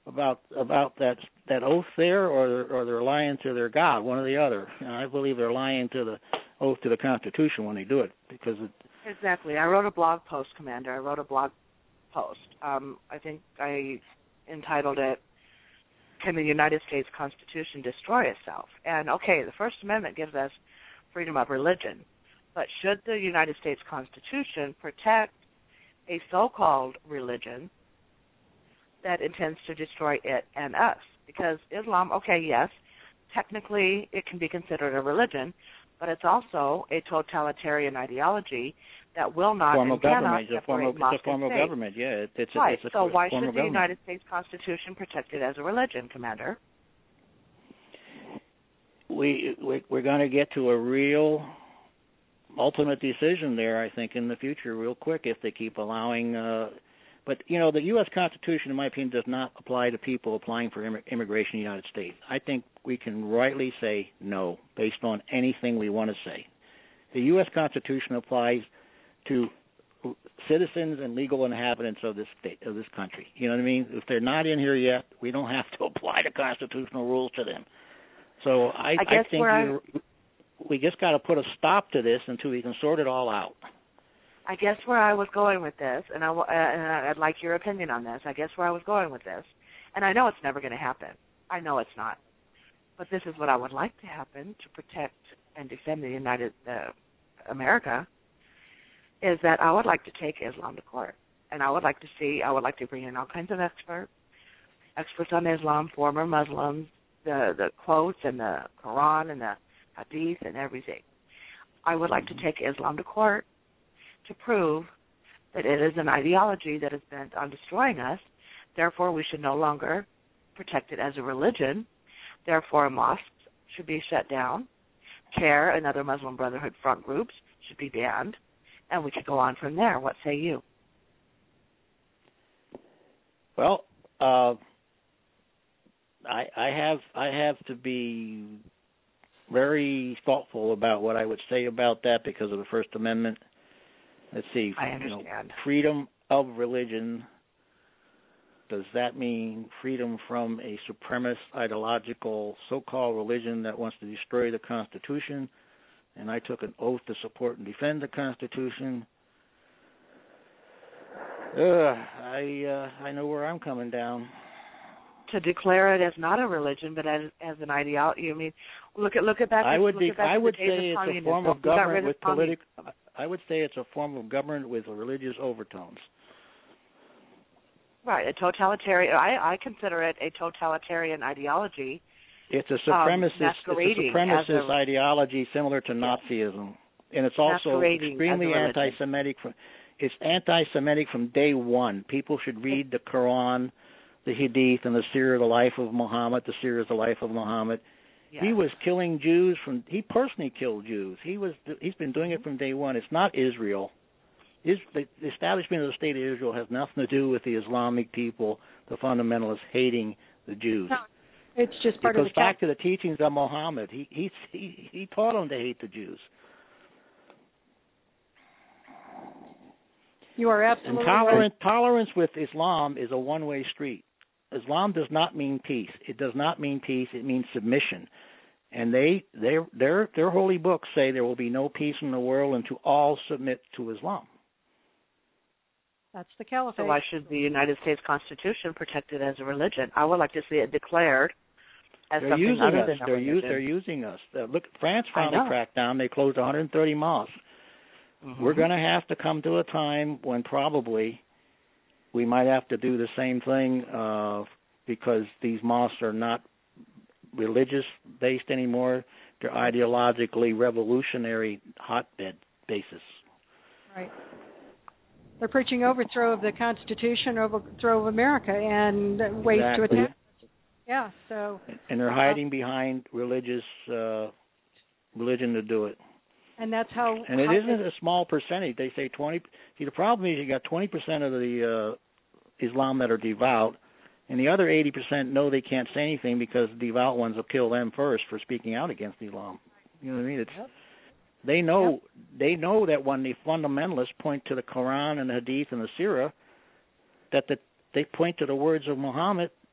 about about that that oath there, or or they're lying to their God, one or the other. And I believe they're lying to the oath to the Constitution when they do it, because it, exactly. I wrote a blog post, Commander. I wrote a blog post. Um, I think I entitled it, "Can the United States Constitution Destroy Itself?" And okay, the First Amendment gives us freedom of religion, but should the United States Constitution protect a so-called religion that intends to destroy it and us? Because Islam, okay, yes, technically it can be considered a religion, but it's also a totalitarian ideology that will not form and of government. cannot It's a form of, separate it's a form of mosque and government. Yeah, it, it's right. a, it's a so why form should of the government. United States Constitution protect it as a religion, Commander? We, we we're going to get to a real ultimate decision there, I think, in the future, real quick, if they keep allowing. Uh, but you know, the U S Constitution, in my opinion, does not apply to people applying for imm- immigration in the United States. I think we can rightly say no, based on anything we want to say. The U S Constitution applies to citizens and legal inhabitants of this state, of this country. You know what I mean? If they're not in here yet, we don't have to apply the constitutional rules to them. So I, I, guess I think we're, we just got to put a stop to this until we can sort it all out. I guess where I was going with this, and, I, uh, and I'd like your opinion on this, I guess where I was going with this, and I know it's never going to happen. I know it's not. But this is what I would like to happen to protect and defend the United uh, America, is that I would like to take Islam to court. And I would like to see, I would like to bring in all kinds of experts, experts on Islam, former Muslims, the, the quotes and the Quran and the Hadith and everything. I would like to take Islam to court to prove that it is an ideology that is bent on destroying us. Therefore, we should no longer protect it as a religion. Therefore, mosques should be shut down. CARE and other Muslim Brotherhood front groups should be banned. And we could go on from there. What say you? Well, uh, I, I have I have to be very thoughtful about what I would say about that because of the First Amendment. Let's see. I understand. You know, freedom of religion. Does that mean freedom from a supremacist, ideological, so-called religion that wants to destroy the Constitution? And I took an oath to support and defend the Constitution. Uh, I uh, I know where I'm coming down. To declare it as not a religion, but as as an ideology. I mean, look at look at back. I would be, I would say it's a form of government with political. I would say it's a form of government with religious overtones. Right, a totalitarian. I, I consider it a totalitarian ideology. It's a supremacist, um, it's a supremacist a, ideology similar to Nazism, and it's also extremely anti-Semitic. From, it's anti-Semitic from day one. People should read the Quran, the Hadith, and the Sirah, the life of Muhammad. The Sirah is the life of Muhammad. Yes. He was killing Jews from. He personally killed Jews. He was. He's been doing it from day one. It's not Israel. Is, the establishment of the State of Israel has nothing to do with the Islamic people, the fundamentalists hating the Jews. No, it's just part it of goes the back to the teachings of Muhammad. He he he, he taught them to hate the Jews. You are absolutely and tolerant, right. Tolerance with Islam is a one-way street. Islam does not mean peace. It does not mean peace. It means submission. And they their their their holy books say there will be no peace in the world until all submit to Islam. That's the caliphate. So why should the United States Constitution protect it as a religion? I would like to see it declared as they're something using other us. than a they're religion. Use, they're using us. Uh, look, France finally cracked down. They closed one hundred thirty mosques. Mm-hmm. We're going to have to come to a time when probably we might have to do the same thing uh, because these mosques are not religious-based anymore. They're ideologically revolutionary hotbed bases. Right. They're preaching overthrow of the Constitution, overthrow of America, and ways exactly. to attack. Yeah, so. And they're hiding uh, behind religious uh, religion to do it. And that's how. And it how isn't a small percentage. They say twenty. See, the problem is you got twenty percent of the uh, Islam that are devout, and the other eighty percent know they can't say anything because the devout ones will kill them first for speaking out against Islam. You know what I mean? It's. Yep. They know yep. they know that when the fundamentalists point to the Quran and the Hadith and the Sirah, that the, they point to the words of Muhammad,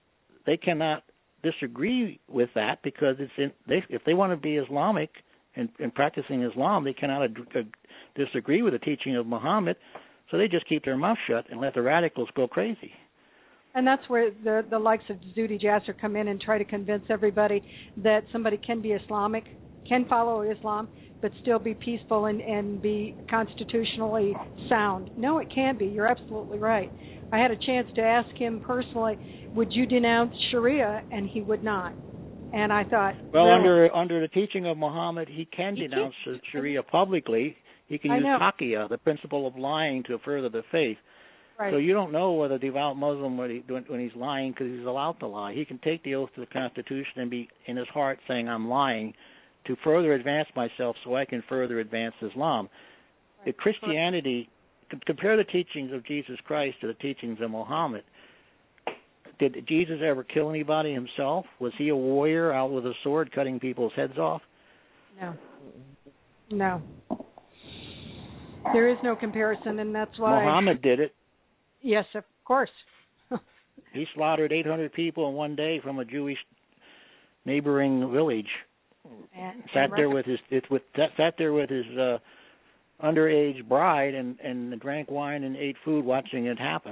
they cannot disagree with that because it's in, they, if they want to be Islamic and, and practicing Islam, they cannot ad- ad- disagree with the teaching of Muhammad, so they just keep their mouth shut and let the radicals go crazy. And that's where the the likes of Zuhdi Jasser come in and try to convince everybody that somebody can be Islamic, can follow Islam, but still be peaceful and, and be constitutionally sound. No, it can't be. You're absolutely right. I had a chance to ask him personally, would you denounce Sharia? And he would not. And I thought, well, really? under under the teaching of Muhammad, he can He denounce can. Sharia publicly. He can I use know. taqiyya, the principle of lying, to further the faith. Right. So you don't know whether a devout Muslim, when, he, when he's lying, because he's allowed to lie. He can take the oath to the Constitution and be in his heart saying, I'm lying to further advance myself so I can further advance Islam. Right. If Christianity, compare the teachings of Jesus Christ to the teachings of Muhammad. Did Jesus ever kill anybody himself? Was he a warrior out with a sword cutting people's heads off? No. No. There is no comparison, and that's why... Muhammad did it. Yes, of course. He slaughtered eight hundred people in one day from a Jewish neighboring village. And, sat and there with his it, with sat there with his uh, underage bride and, and drank wine and ate food, watching it happen,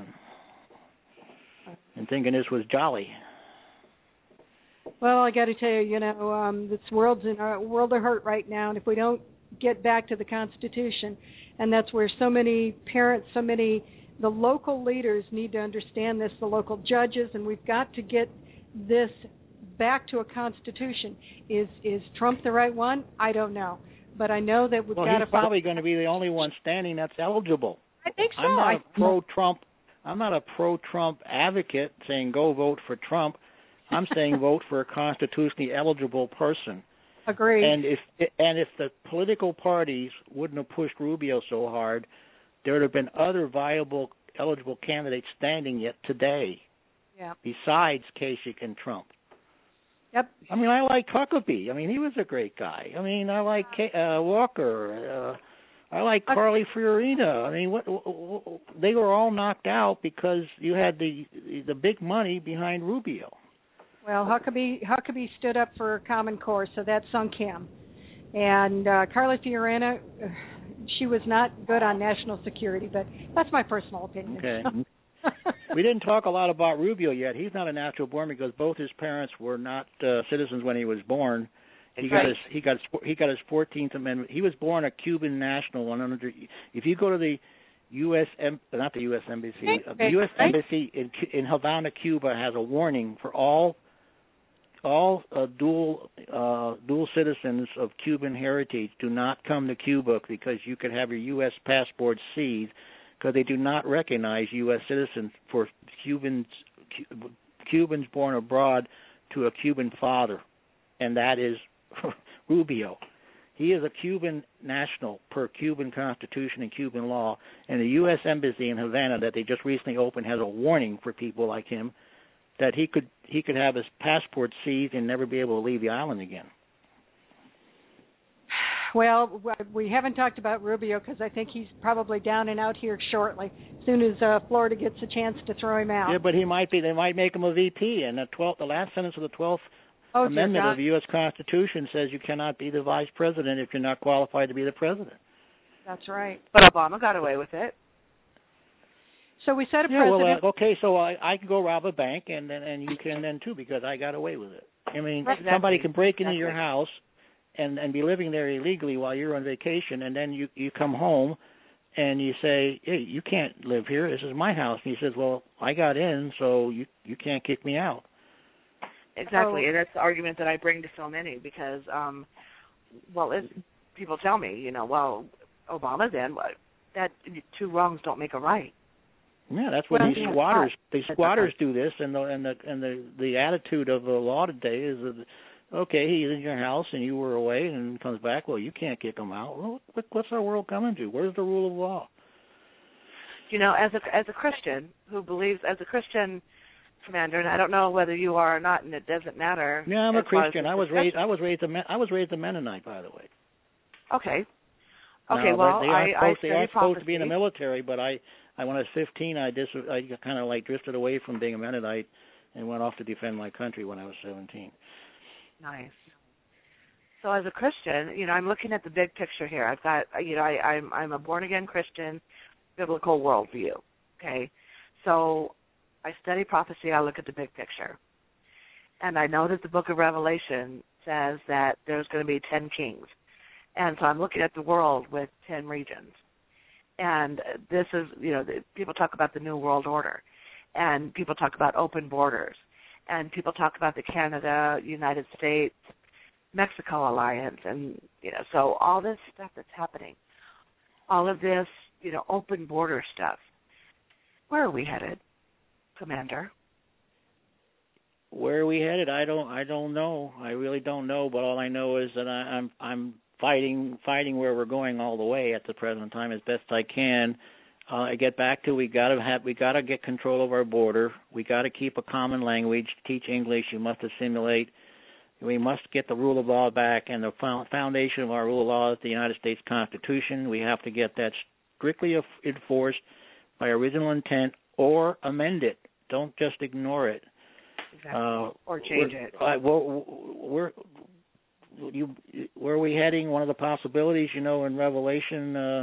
and thinking this was jolly. Well, I got to tell you, you know, um, this world's in a world of hurt right now, and if we don't get back to the Constitution, and that's where so many parents, so many the local leaders need to understand this, the local judges, and we've got to get this back to a Constitution. Is is Trump the right one? I don't know, but I know that we've well, got he's to. probably going to be the only one standing that's eligible. I think so. I'm not I, a pro-Trump. I'm not a pro-Trump advocate saying go vote for Trump. I'm saying vote for a constitutionally eligible person. Agreed. And if and if the political parties wouldn't have pushed Rubio so hard, there would have been other viable, eligible candidates standing yet today. Yeah. Besides Kasich and Trump. Yep. I mean, I like Huckabee. I mean, he was a great guy. I mean, I like uh, Walker. Uh, I like Carly Fiorina. I mean, what, what, they were all knocked out because you had the the big money behind Rubio. Well, Huckabee Huckabee stood up for Common Core, so that sunk him. And uh, Carly Fiorina, she was not good on national security, but that's my personal opinion. Okay. We didn't talk a lot about Rubio yet. He's not a natural born because both his parents were not uh, citizens when he was born. He That's got right. his he got his, he got his fourteenth Amendment. He was born a Cuban national. Under, if you go to the U S em, not the U S Embassy, uh, the U S Embassy in in Havana, Cuba, has a warning for all all uh, dual uh, dual citizens of Cuban heritage. Do not come to Cuba because you could have your U S passport seized, because they do not recognize U S citizens for Cubans Cubans born abroad to a Cuban father, and that is Rubio. He is a Cuban national per Cuban Constitution and Cuban law, and the U S Embassy in Havana that they just recently opened has a warning for people like him that he could he could have his passport seized and never be able to leave the island again. Well, we haven't talked about Rubio because I think he's probably down and out here shortly, as soon as uh, Florida gets a chance to throw him out. Yeah, but he might be. They might make him a V P, and the twelfth, the last sentence of the twelfth oh, Amendment of the U S Constitution says you cannot be the vice president if you're not qualified to be the president. That's right. But Obama got away with it. So we set a yeah, precedent. Well, uh, okay, so I, I can go rob a bank, and and, and you can then too because I got away with it. I mean, Exactly. somebody can break into Exactly. your house and and be living there illegally while you're on vacation, and then you you come home and you say, hey, you can't live here. This is my house. And he says, well, I got in, so you you can't kick me out. Exactly, Oh. and that's the argument that I bring to so many because, um, well, it, people tell me, you know, well, Obama's in, but that two wrongs don't make a right. Yeah, that's what Well, these yeah, squatters right. these That's squatters right. do this, and the and the and the the attitude of the law today is that, okay, he's in your house and you were away and he comes back. Well, you can't kick him out. Well, what, what's our world coming to? Where's the rule of law? You know, as a as a Christian who believes, as a Christian commander, and I don't know whether you are or not, and it doesn't matter. Yeah, I'm a as far as Christian. this I was discussion- raised I was raised a I was raised a Mennonite, by the way. Okay. Okay. Now, well, they I aren't I supposed, they study aren't supposed to be in the prophecy. military, but I, I when I was fifteen, I just I kind of like drifted away from being a Mennonite and went off to defend my country when I was seventeen. Nice. So as a Christian, you know, I'm looking at the big picture here. I've got, you know, I, I'm I'm a born-again Christian, biblical worldview, okay? So I study prophecy, I look at the big picture. And I know that the book of Revelation says that there's going to be ten kings. And so I'm looking at the world with ten regions. And this is, you know, people talk about the New World Order. And people talk about open borders. And people talk about the Canada, United States, Mexico alliance. And, you know, so all this stuff that's happening, all of this, you know, open border stuff. Where are we headed, Commander? Where are we headed? I don't. I don't know. I really don't know. But all I know is that I, I'm. I'm fighting. Fighting where we're going all the way at the present time as best I can. Uh, I get back to we got to have. We got to get control of our border. We got to keep a common language. Teach English. You must assimilate. We must get the rule of law back, and the foundation of our rule of law is the United States Constitution. We have to get that strictly enforced by original intent, or amend it. Don't just ignore it. Exactly. Uh, or change it. Uh, we're, we're, you, where are we heading? One of the possibilities, you know, in Revelation, uh,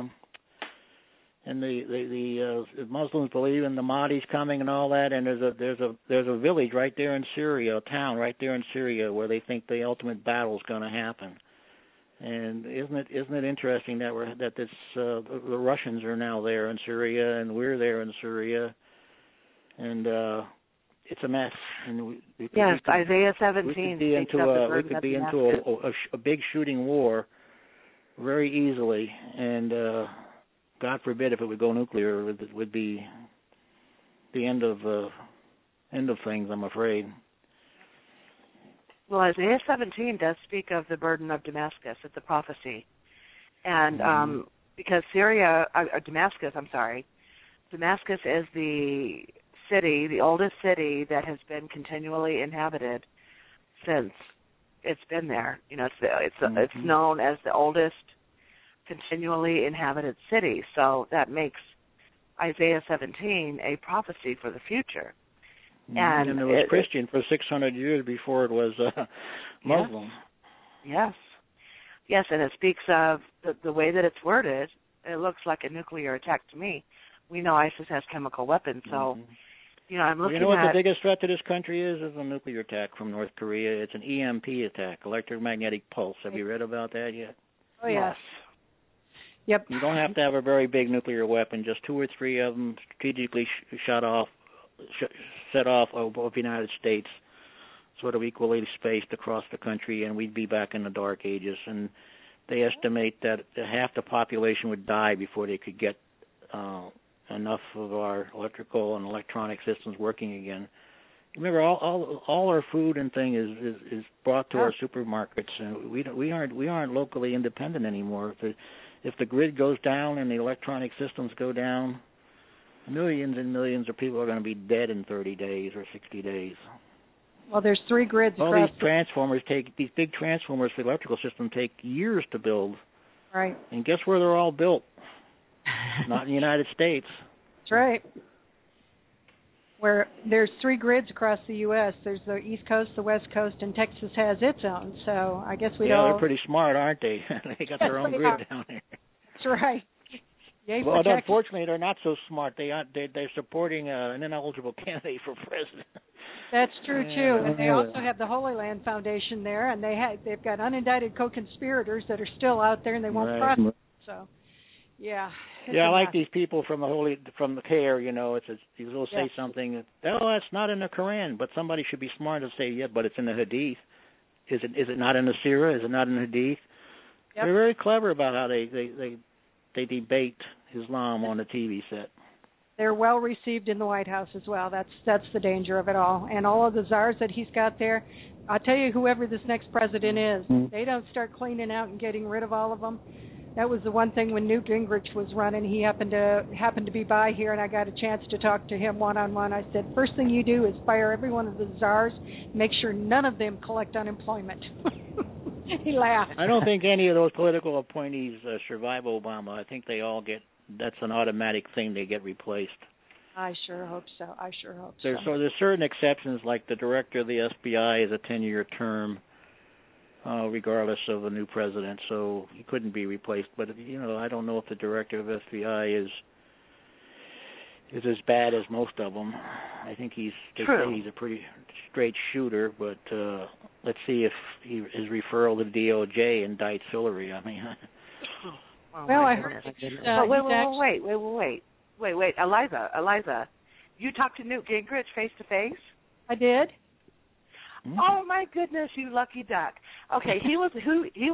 and the the, the uh, Muslims believe in the Mahdi's coming and all that. And there's a there's a there's a village right there in Syria, a town right there in Syria, where they think the ultimate battle is going to happen. And isn't it isn't it interesting that we're that this uh, the Russians are now there in Syria and we're there in Syria, and uh, it's a mess. And we, we could, yes, we could, Isaiah seventeen. We could be into a we could be into a, a, a big shooting war very easily, and uh, God forbid if it would go nuclear, it would be the end of uh, end of things. I'm afraid. Well, Isaiah seventeen does speak of the burden of Damascus. It's a prophecy. And mm-hmm. um, because Syria, uh, Damascus, I'm sorry, Damascus is the city, the oldest city that has been continually inhabited since it's been there. You know, it's it's mm-hmm. it's known as the oldest continually inhabited city. So that makes Isaiah seventeen a prophecy for the future. And, and it was it, Christian for six hundred years before it was uh, Muslim. Yes. yes. Yes, and it speaks of the, the way that it's worded. It looks like a nuclear attack to me. We know ISIS has chemical weapons, so, mm-hmm. you know, I'm looking at... You know what at, the biggest threat to this country is? Is a nuclear attack from North Korea. It's an E M P attack, electromagnetic pulse. Have you read about that yet? Oh, yes. Yep. You don't have to have a very big nuclear weapon. Just two or three of them strategically sh- shut off, sh- set off over the United States, sort of equally spaced across the country, and we'd be back in the dark ages. And they estimate that half the population would die before they could get uh, enough of our electrical and electronic systems working again. Remember, all all, all our food and thing is, is, is brought to oh. our supermarkets, and we don't, we aren't we aren't locally independent anymore. If the if the grid goes down and the electronic systems go down, millions and millions of people are going to be dead in thirty days or sixty days. Well, there's three grids All across these transformers take these big transformers for the electrical system take years to build. Right. And guess where they're all built? Not in the United States. That's right. Where there's three grids across the U S There's the East Coast, the West Coast, and Texas has its own. So I guess we yeah, all... they're pretty smart, aren't they? They got their own grid are. down there. That's right. Yay well, for unfortunately, they're not so smart. They aren't. They, they're supporting uh, an ineligible candidate for president. That's true too, and they also have the Holy Land Foundation there, and they have they've got unindicted co-conspirators that are still out there, and they won't right. prosecute. So, yeah. Yeah, I like these people from the holy from the C A R. You know, it's a, they'll say yes. something. Oh, that's not in the Quran, but somebody should be smart to say, yeah, but it's in the Hadith. Is it? Is it not in the Sirah? Is it not in the Hadith? Yep. They're very clever about how they they they, they debate Islam on the T V set. They're well received in the White House as well. That's that's the danger of it all. And all of the czars that he's got there, I'll tell you, whoever this next president is, mm-hmm. they don't start cleaning out and getting rid of all of them. That was the one thing when Newt Gingrich was running. He happened to happened to be by here, and I got a chance to talk to him one on one. I said, first thing you do is fire every one of the czars. Make sure none of them collect unemployment. He laughed. I don't think any of those political appointees uh, survive Obama. I think they all get. That's an automatic thing. They get replaced. I sure hope so. I sure hope There's, so. so there's certain exceptions, like the director of the S B I is a ten-year term, uh, regardless of the new president, so he couldn't be replaced. But you know, I don't know if the director of S B I is is as bad as most of them. I think he's they True. say he's a pretty straight shooter, but uh, let's see if he, his referral to D O J indicts Hillary. I mean, oh, well, my I goodness. heard. Uh, Uh, wait, he's wait, actually, wait, wait, wait, wait, wait, wait, Eliza, Eliza, you talked to Newt Gingrich face to face? I did. mm-hmm. Oh my goodness, you lucky duck. Okay, he was who he.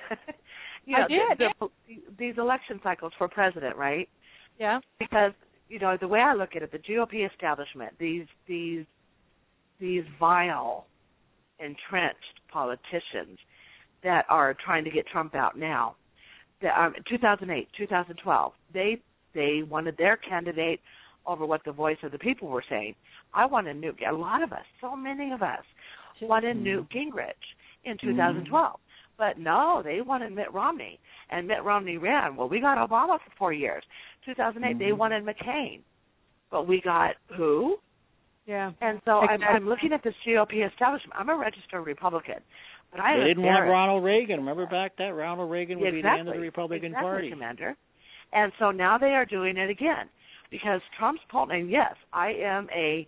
You know, I did. the, the, these election cycles for president, right? Yeah. Because you know the way I look at it, the G O P establishment, these these these vile, entrenched politicians that are trying to get Trump out now. The, um, two thousand eight, two thousand twelve, they they wanted their candidate over what the voice of the people were saying. I wanted Newt. A lot of us, so many of us, wanted Mm-hmm. Newt Gingrich in two thousand twelve. Mm-hmm. But no, they wanted Mitt Romney, and Mitt Romney ran. Well, we got Obama for four years. two thousand eight, mm-hmm. they wanted McCain, but we got who? Yeah. And so exactly. I'm, I'm looking at this G O P establishment. I'm a registered Republican, but I They didn't embarrassed. want Ronald Reagan. Remember back that Ronald Reagan would exactly. be the end of the Republican exactly, Party. Commander. And so now they are doing it again because Trump's polling. And yes, I am a,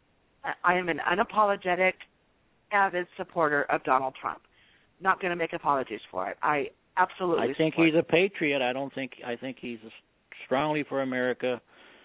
I am an unapologetic, avid supporter of Donald Trump. Not going to make apologies for it. I absolutely. I think support he's a patriot. I don't think. I think he's strongly for America.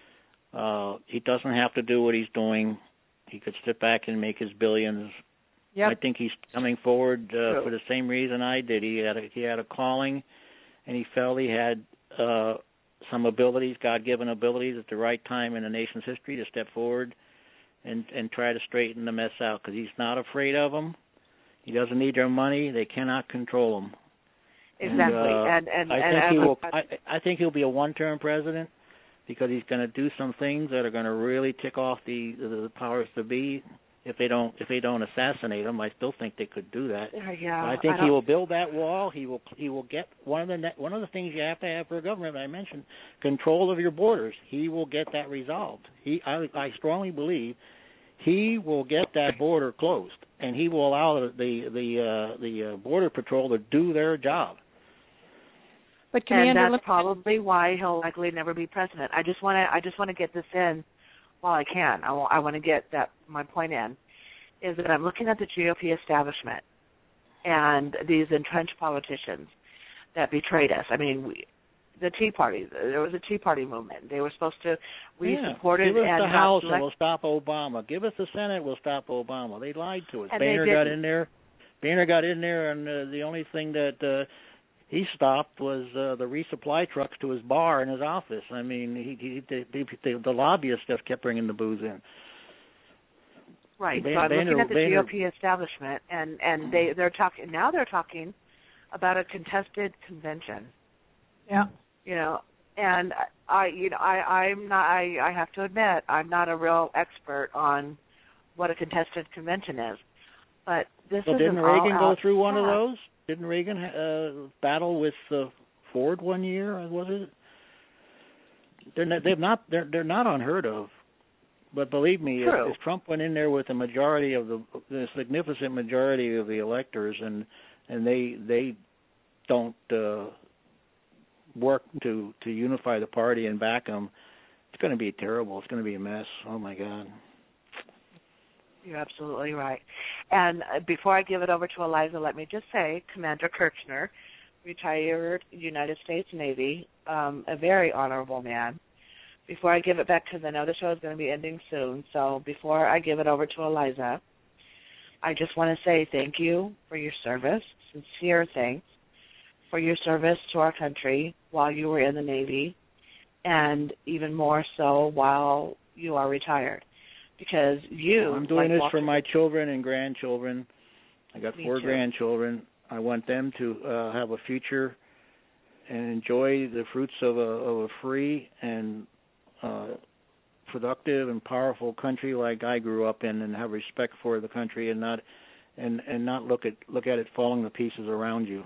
Uh, he doesn't have to do what he's doing. He could sit back and make his billions. Yep. I think he's coming forward uh, for the same reason I did. He had a, he had a calling, and he felt he had uh, some abilities, God-given abilities, at the right time in the nation's history to step forward and and try to straighten the mess out. Because he's not afraid of them. He doesn't need their money. They cannot control him. Exactly. And, uh, and and, I and, think and he will. I, I, I think he'll be a one-term president because he's going to do some things that are going to really tick off the, the the powers to be. If they don't, if they don't assassinate him, I still think they could do that. Uh, yeah, but I think I he will build that wall. He will. He will get one of the ne- one of the things you have to have for a government. I mentioned control of your borders. He will get that resolved. He, I, I strongly believe, he will get that border closed, and he will allow the the the, uh, the uh, border patrol to do their job. But Commander, and that's let- probably why he'll likely never be president. I just want to. I just want to get this in while I can. I, w- I want to get that my point in is that I'm looking at the G O P establishment and these entrenched politicians that betrayed us. I mean, we, the Tea Party. There was a Tea Party movement. They were supposed to. We yeah. supported Give us and the House elect- and we'll stop Obama. Give us the Senate, we'll stop Obama. They lied to us. And Boehner they got didn't. in there. Boehner got in there, and uh, the only thing that uh, he stopped was uh, the resupply trucks to his bar in his office. I mean, he, he the, the, the lobbyists just kept bringing the booze in. Right. Boehner, so I'm Boehner, looking at the Boehner, G O P establishment, and and they they're talking now. They're talking about a contested convention. yeah. You know, and I, you know, I, I'm not. I, I have to admit, I'm not a real expert on what a contested convention is. But this well, is didn't an Reagan go all-out through one of attack. those? Didn't Reagan uh, battle with uh, Ford one year? Was it? They're not, they're not. They're they're not unheard of. But believe me, if, if Trump went in there with the majority of the, the significant majority of the electors, and and they they don't uh, work to to unify the party and back him, it's going to be terrible. It's going to be a mess. Oh my God. You're absolutely right. And uh, before I give it over to Eliza, let me just say, Commander Kirchner, retired United States Navy, um, a very honorable man. Before I give it back, because I know the show is going to be ending soon, so before I give it over to Eliza, I just want to say thank you for your service, sincere thanks for your service to our country while you were in the Navy, and even more so while you are retired. Because you... I'm doing like this Walter, for my children and grandchildren. I got Me four too. grandchildren. I want them to uh, have a future and enjoy the fruits of a, of a free and uh, productive and powerful country like I grew up in, and have respect for the country and not and, and not look at look at it falling to pieces around you.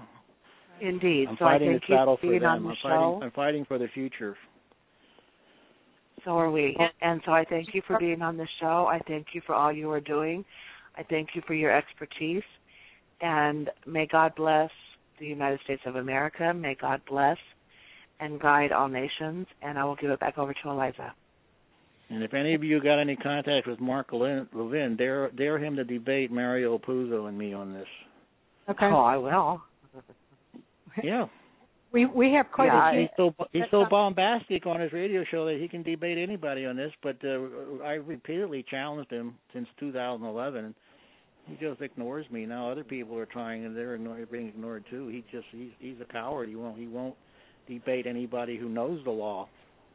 Indeed. I'm so fighting I this thank you battle for for being them. on the I'm show. fighting. I'm fighting for the future. So are we. And so I thank you for being on the show. I thank you for all you are doing. I thank you for your expertise. And may God bless the United States of America. May God bless and guide all nations. And I will give it back over to Eliza. And if any of you got any contact with Mark Levin, dare, dare him to debate Mario Puzo and me on this. Okay. Oh, I will. Yeah. We we have quite yeah, a he's so he's so bombastic on his radio show that he can debate anybody on this. But uh, I repeatedly challenged him since two thousand eleven. He just ignores me. Now other people are trying, and they're ignored, being ignored too. He just he's he's a coward. He won't he won't debate anybody who knows the law.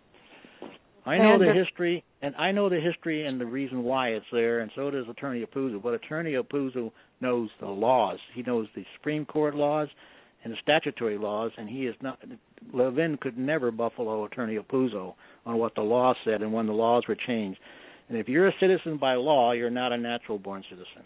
I know the history, and I know the history and the reason why it's there, and so does Attorney Apuzzo. But Attorney Apuzzo knows the laws. He knows the Supreme Court laws and the statutory laws, and he is not. Levin could never buffalo Attorney Apuzzo on what the law said and when the laws were changed. And if you're a citizen by law, you're not a natural-born citizen.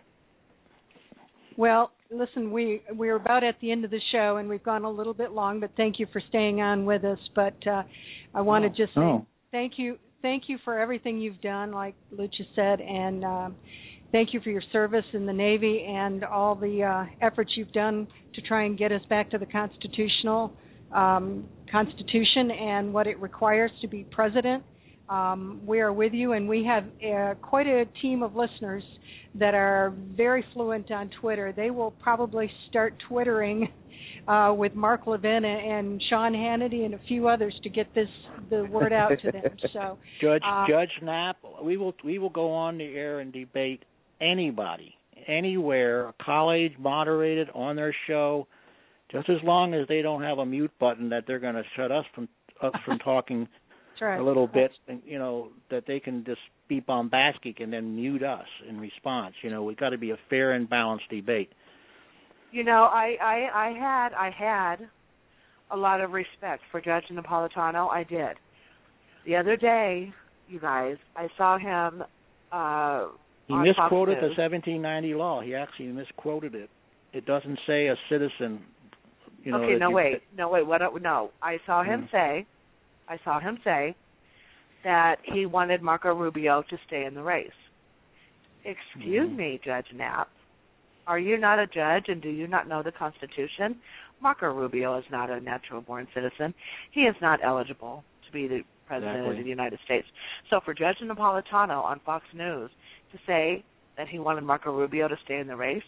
Well, listen, we we're about at the end of the show, and we've gone a little bit long, but thank you for staying on with us. But uh, I want to oh, just say oh. thank you, thank you for everything you've done, like Lucia said, and uh, thank you for your service in the Navy and all the uh, efforts you've done to try and get us back to the constitutional um, Constitution and what it requires to be president. Um, we are with you, and we have uh, quite a team of listeners that are very fluent on Twitter. They will probably start Twittering uh, with Mark Levin and Sean Hannity and a few others to get this the word out to them. So, Judge uh, Judge Knapp, we will we will go on the air and debate anybody, anywhere, a college moderated on their show, just as long as they don't have a mute button that they're going to shut us from us from talking right. a little bit, and, you know, that they can just be bombastic and then mute us in response. You know, we've got to be a fair and balanced debate. You know, I, I, I had I had a lot of respect for Judge Napolitano. I did. The other day, you guys, I saw him uh, He on misquoted Fox the seventeen ninety law. He actually misquoted it. It doesn't say a citizen. You know, okay, no, you, wait. No, wait. What? No, I saw him mm-hmm. say, I saw him say that he wanted Marco Rubio to stay in the race. Excuse mm-hmm. me, Judge Knapp. Are you not a judge and do you not know the Constitution? Marco Rubio is not a natural-born citizen. He is not eligible to be the president exactly. of the United States. So for Judge Napolitano on Fox News to say that he wanted Marco Rubio to stay in the race,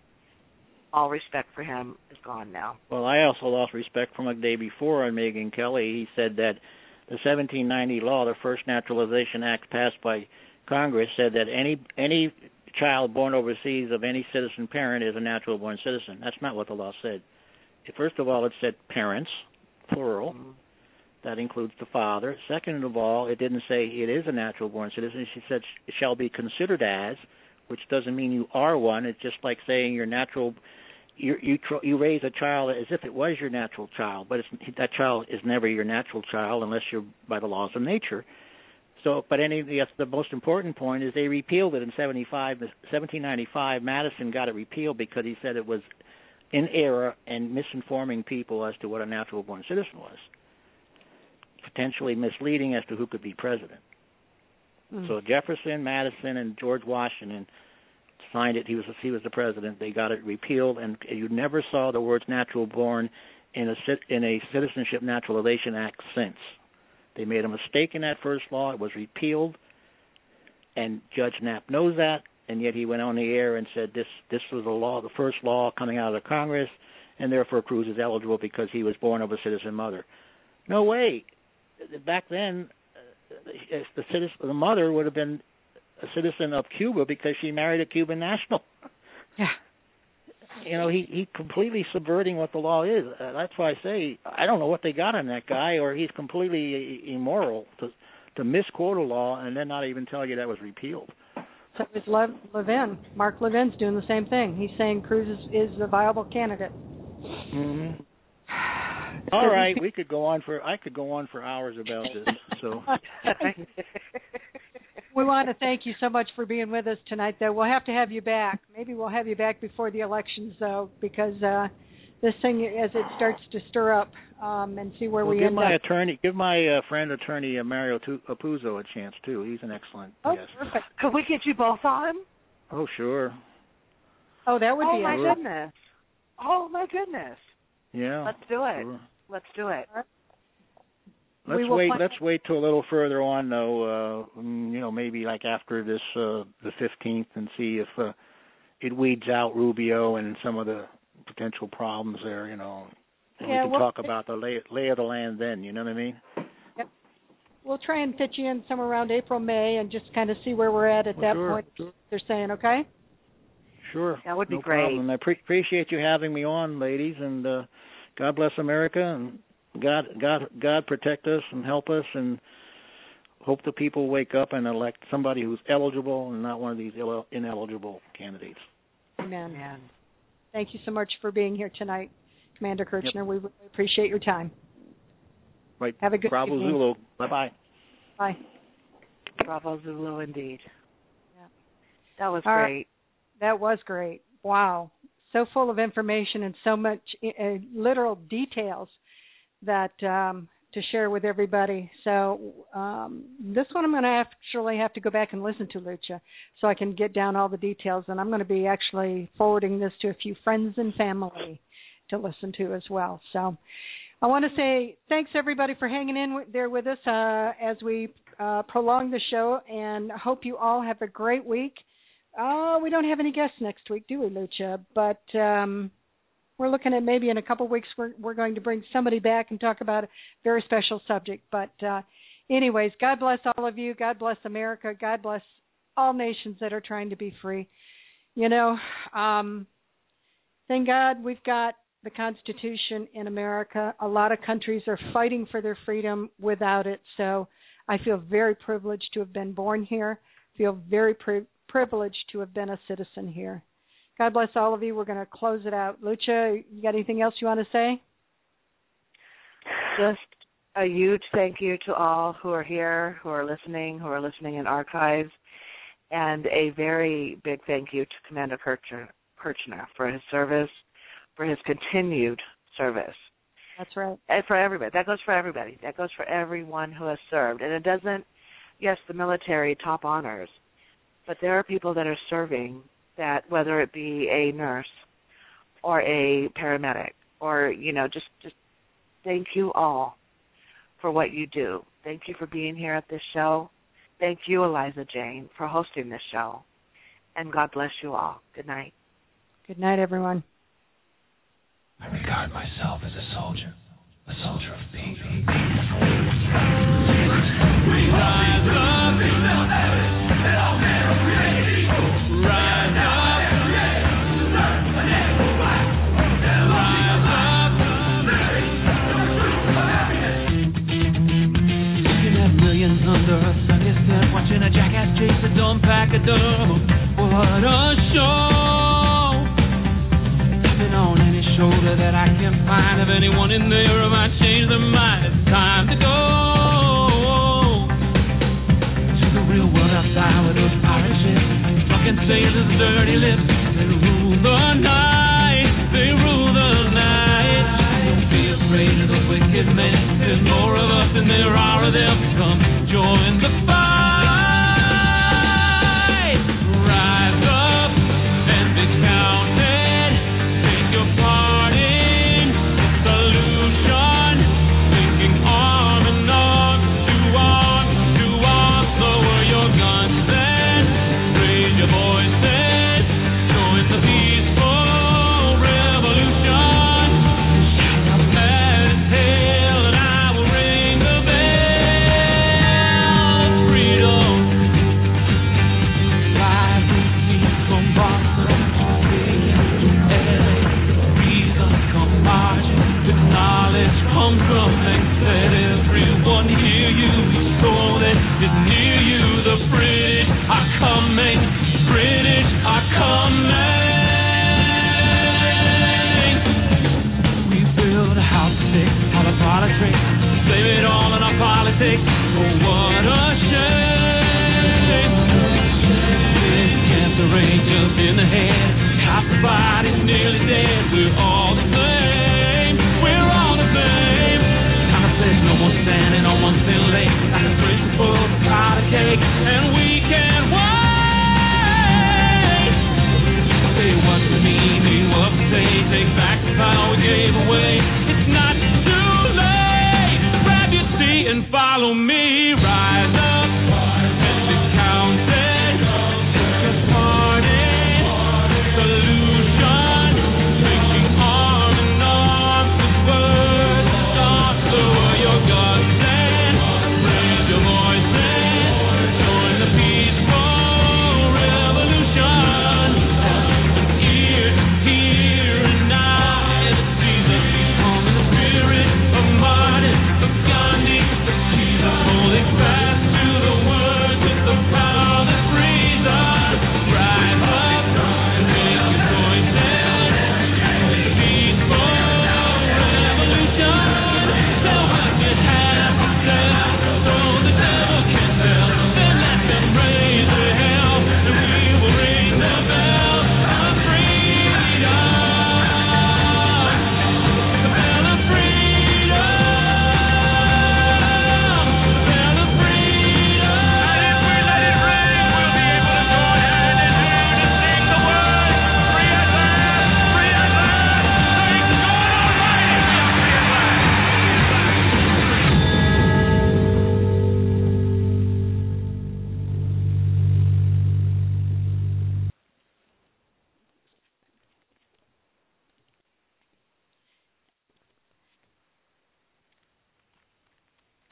all respect for him is gone now. Well, I also lost respect from a day before on Megyn Kelly. He said that the seventeen ninety law, the first naturalization act passed by Congress, said that any any child born overseas of any citizen parent is a natural-born citizen. That's not what the law said. First of all, it said parents, plural. Mm-hmm. That includes the father. Second of all, it didn't say it is a natural-born citizen. She said it shall be considered as, which doesn't mean you are one. It's just like saying you're natural. You you, tr- you raise a child as if it was your natural child, but it's, that child is never your natural child unless you're by the laws of nature. So, but any yes, the most important point is they repealed it in seventy-five, seventeen ninety-five. Madison got it repealed because he said it was in error and misinforming people as to what a natural-born citizen was, potentially misleading as to who could be president. Mm. So Jefferson, Madison, and George Washington signed it. He was he was the president. They got it repealed, and you never saw the words "natural-born" in a in a Citizenship Naturalization Act since. They made a mistake in that first law. It was repealed, and Judge Knapp knows that, and yet he went on the air and said this this was a law, the first law coming out of the Congress, and therefore Cruz is eligible because he was born of a citizen mother. No way. Back then, the citizen, the mother would have been a citizen of Cuba because she married a Cuban national. Yeah. you know, he, he completely subverting what the law is. Uh, that's why I say I don't know what they got on that guy, or he's completely immoral to to misquote a law and then not even tell you that was repealed. So it's Le- Levin. Mark Levin's doing the same thing. He's saying Cruz is, is a viable candidate. Mm-hmm. All right, we could go on for I could go on for hours about this. So we want to thank you so much for being with us tonight. Though we'll have to have you back. Maybe we'll have you back before the elections, though, because uh, this thing as it starts to stir up um, and see where well, we give end my up. attorney, give my uh, friend attorney uh, Mario tu- Apuzzo a chance too. He's an excellent Oh, guest. perfect. Could we get you both on? Oh, sure. Oh, that would oh be my excellent. goodness. Oh my goodness. Yeah. Let's do it. Sure. Let's do it. Let's We will wait. plan- Let's wait till a little further on, though. Uh, mm, you know, maybe like after this, uh, the fifteenth, and see if uh, it weeds out Rubio and some of the potential problems there. You know, and Yeah, we can well, talk about the lay, lay of the land then. You know what I mean? Yep. We'll try and fit you in somewhere around April, May, and just kind of see where we're at at Well, that sure. point. They're saying, okay? Sure. That would be no great. Problem. I pre- appreciate you having me on, ladies, and uh, God bless America, and God, God, God protect us and help us, and hope the people wake up and elect somebody who's eligible and not one of these Ill- ineligible candidates. Amen. Man. Thank you so much for being here tonight, Commander Kirchner. Yep. We really appreciate your time. Right. Have a good Bravo evening. Zulu. Bye-bye. Bye. Bravo Zulu, indeed. Yeah. That was All right. great. That was great. Wow. So full of information and so much uh, literal details that um, to share with everybody. So um, this one I'm going to actually have to go back and listen to, Lucha, so I can get down all the details. And I'm going to be actually forwarding this to a few friends and family to listen to as well. So I want to say thanks, everybody, for hanging in there with us uh, as we uh, prolong the show, and hope you all have a great week. Oh, we don't have any guests next week, do we, Lucha? But um, we're looking at maybe in a couple of weeks we're, we're going to bring somebody back and talk about a very special subject. But uh, anyways, God bless all of you. God bless America. God bless all nations that are trying to be free. You know, um, thank God we've got the Constitution in America. A lot of countries are fighting for their freedom without it. So I feel very privileged to have been born here. Feel very pri- privileged to have been a citizen here. God bless all of you. We're going to close it out. Lucha, you got anything else you want to say? Just a huge thank you to all who are here, who are listening, who are listening in archives, and a very big thank you to Commander Kirchner, Kirchner for his service, for his continued service. That's right. And for everybody. That goes for everybody. That goes for everyone who has served. And it doesn't, yes, the military, top honors, but there are people that are serving that, whether it be a nurse or a paramedic or, you know, just, just thank you all for what you do. Thank you for being here at this show. Thank you, Eliza Jane, for hosting this show. And God bless you all. Good night. Good night, everyone. I regard myself as a soldier, a soldier of peace. We rise up, and all men are free. Rise up, rise up. Looking at millions under a sunny sun, watching a jackass chase a dumb pack of double. What a show! Tapping on any shoulder that I can find of anyone in there, I might change their mind. It's time to go to the real world outside with those pirate ships, fucking sailors, dirty lips, and rule the night.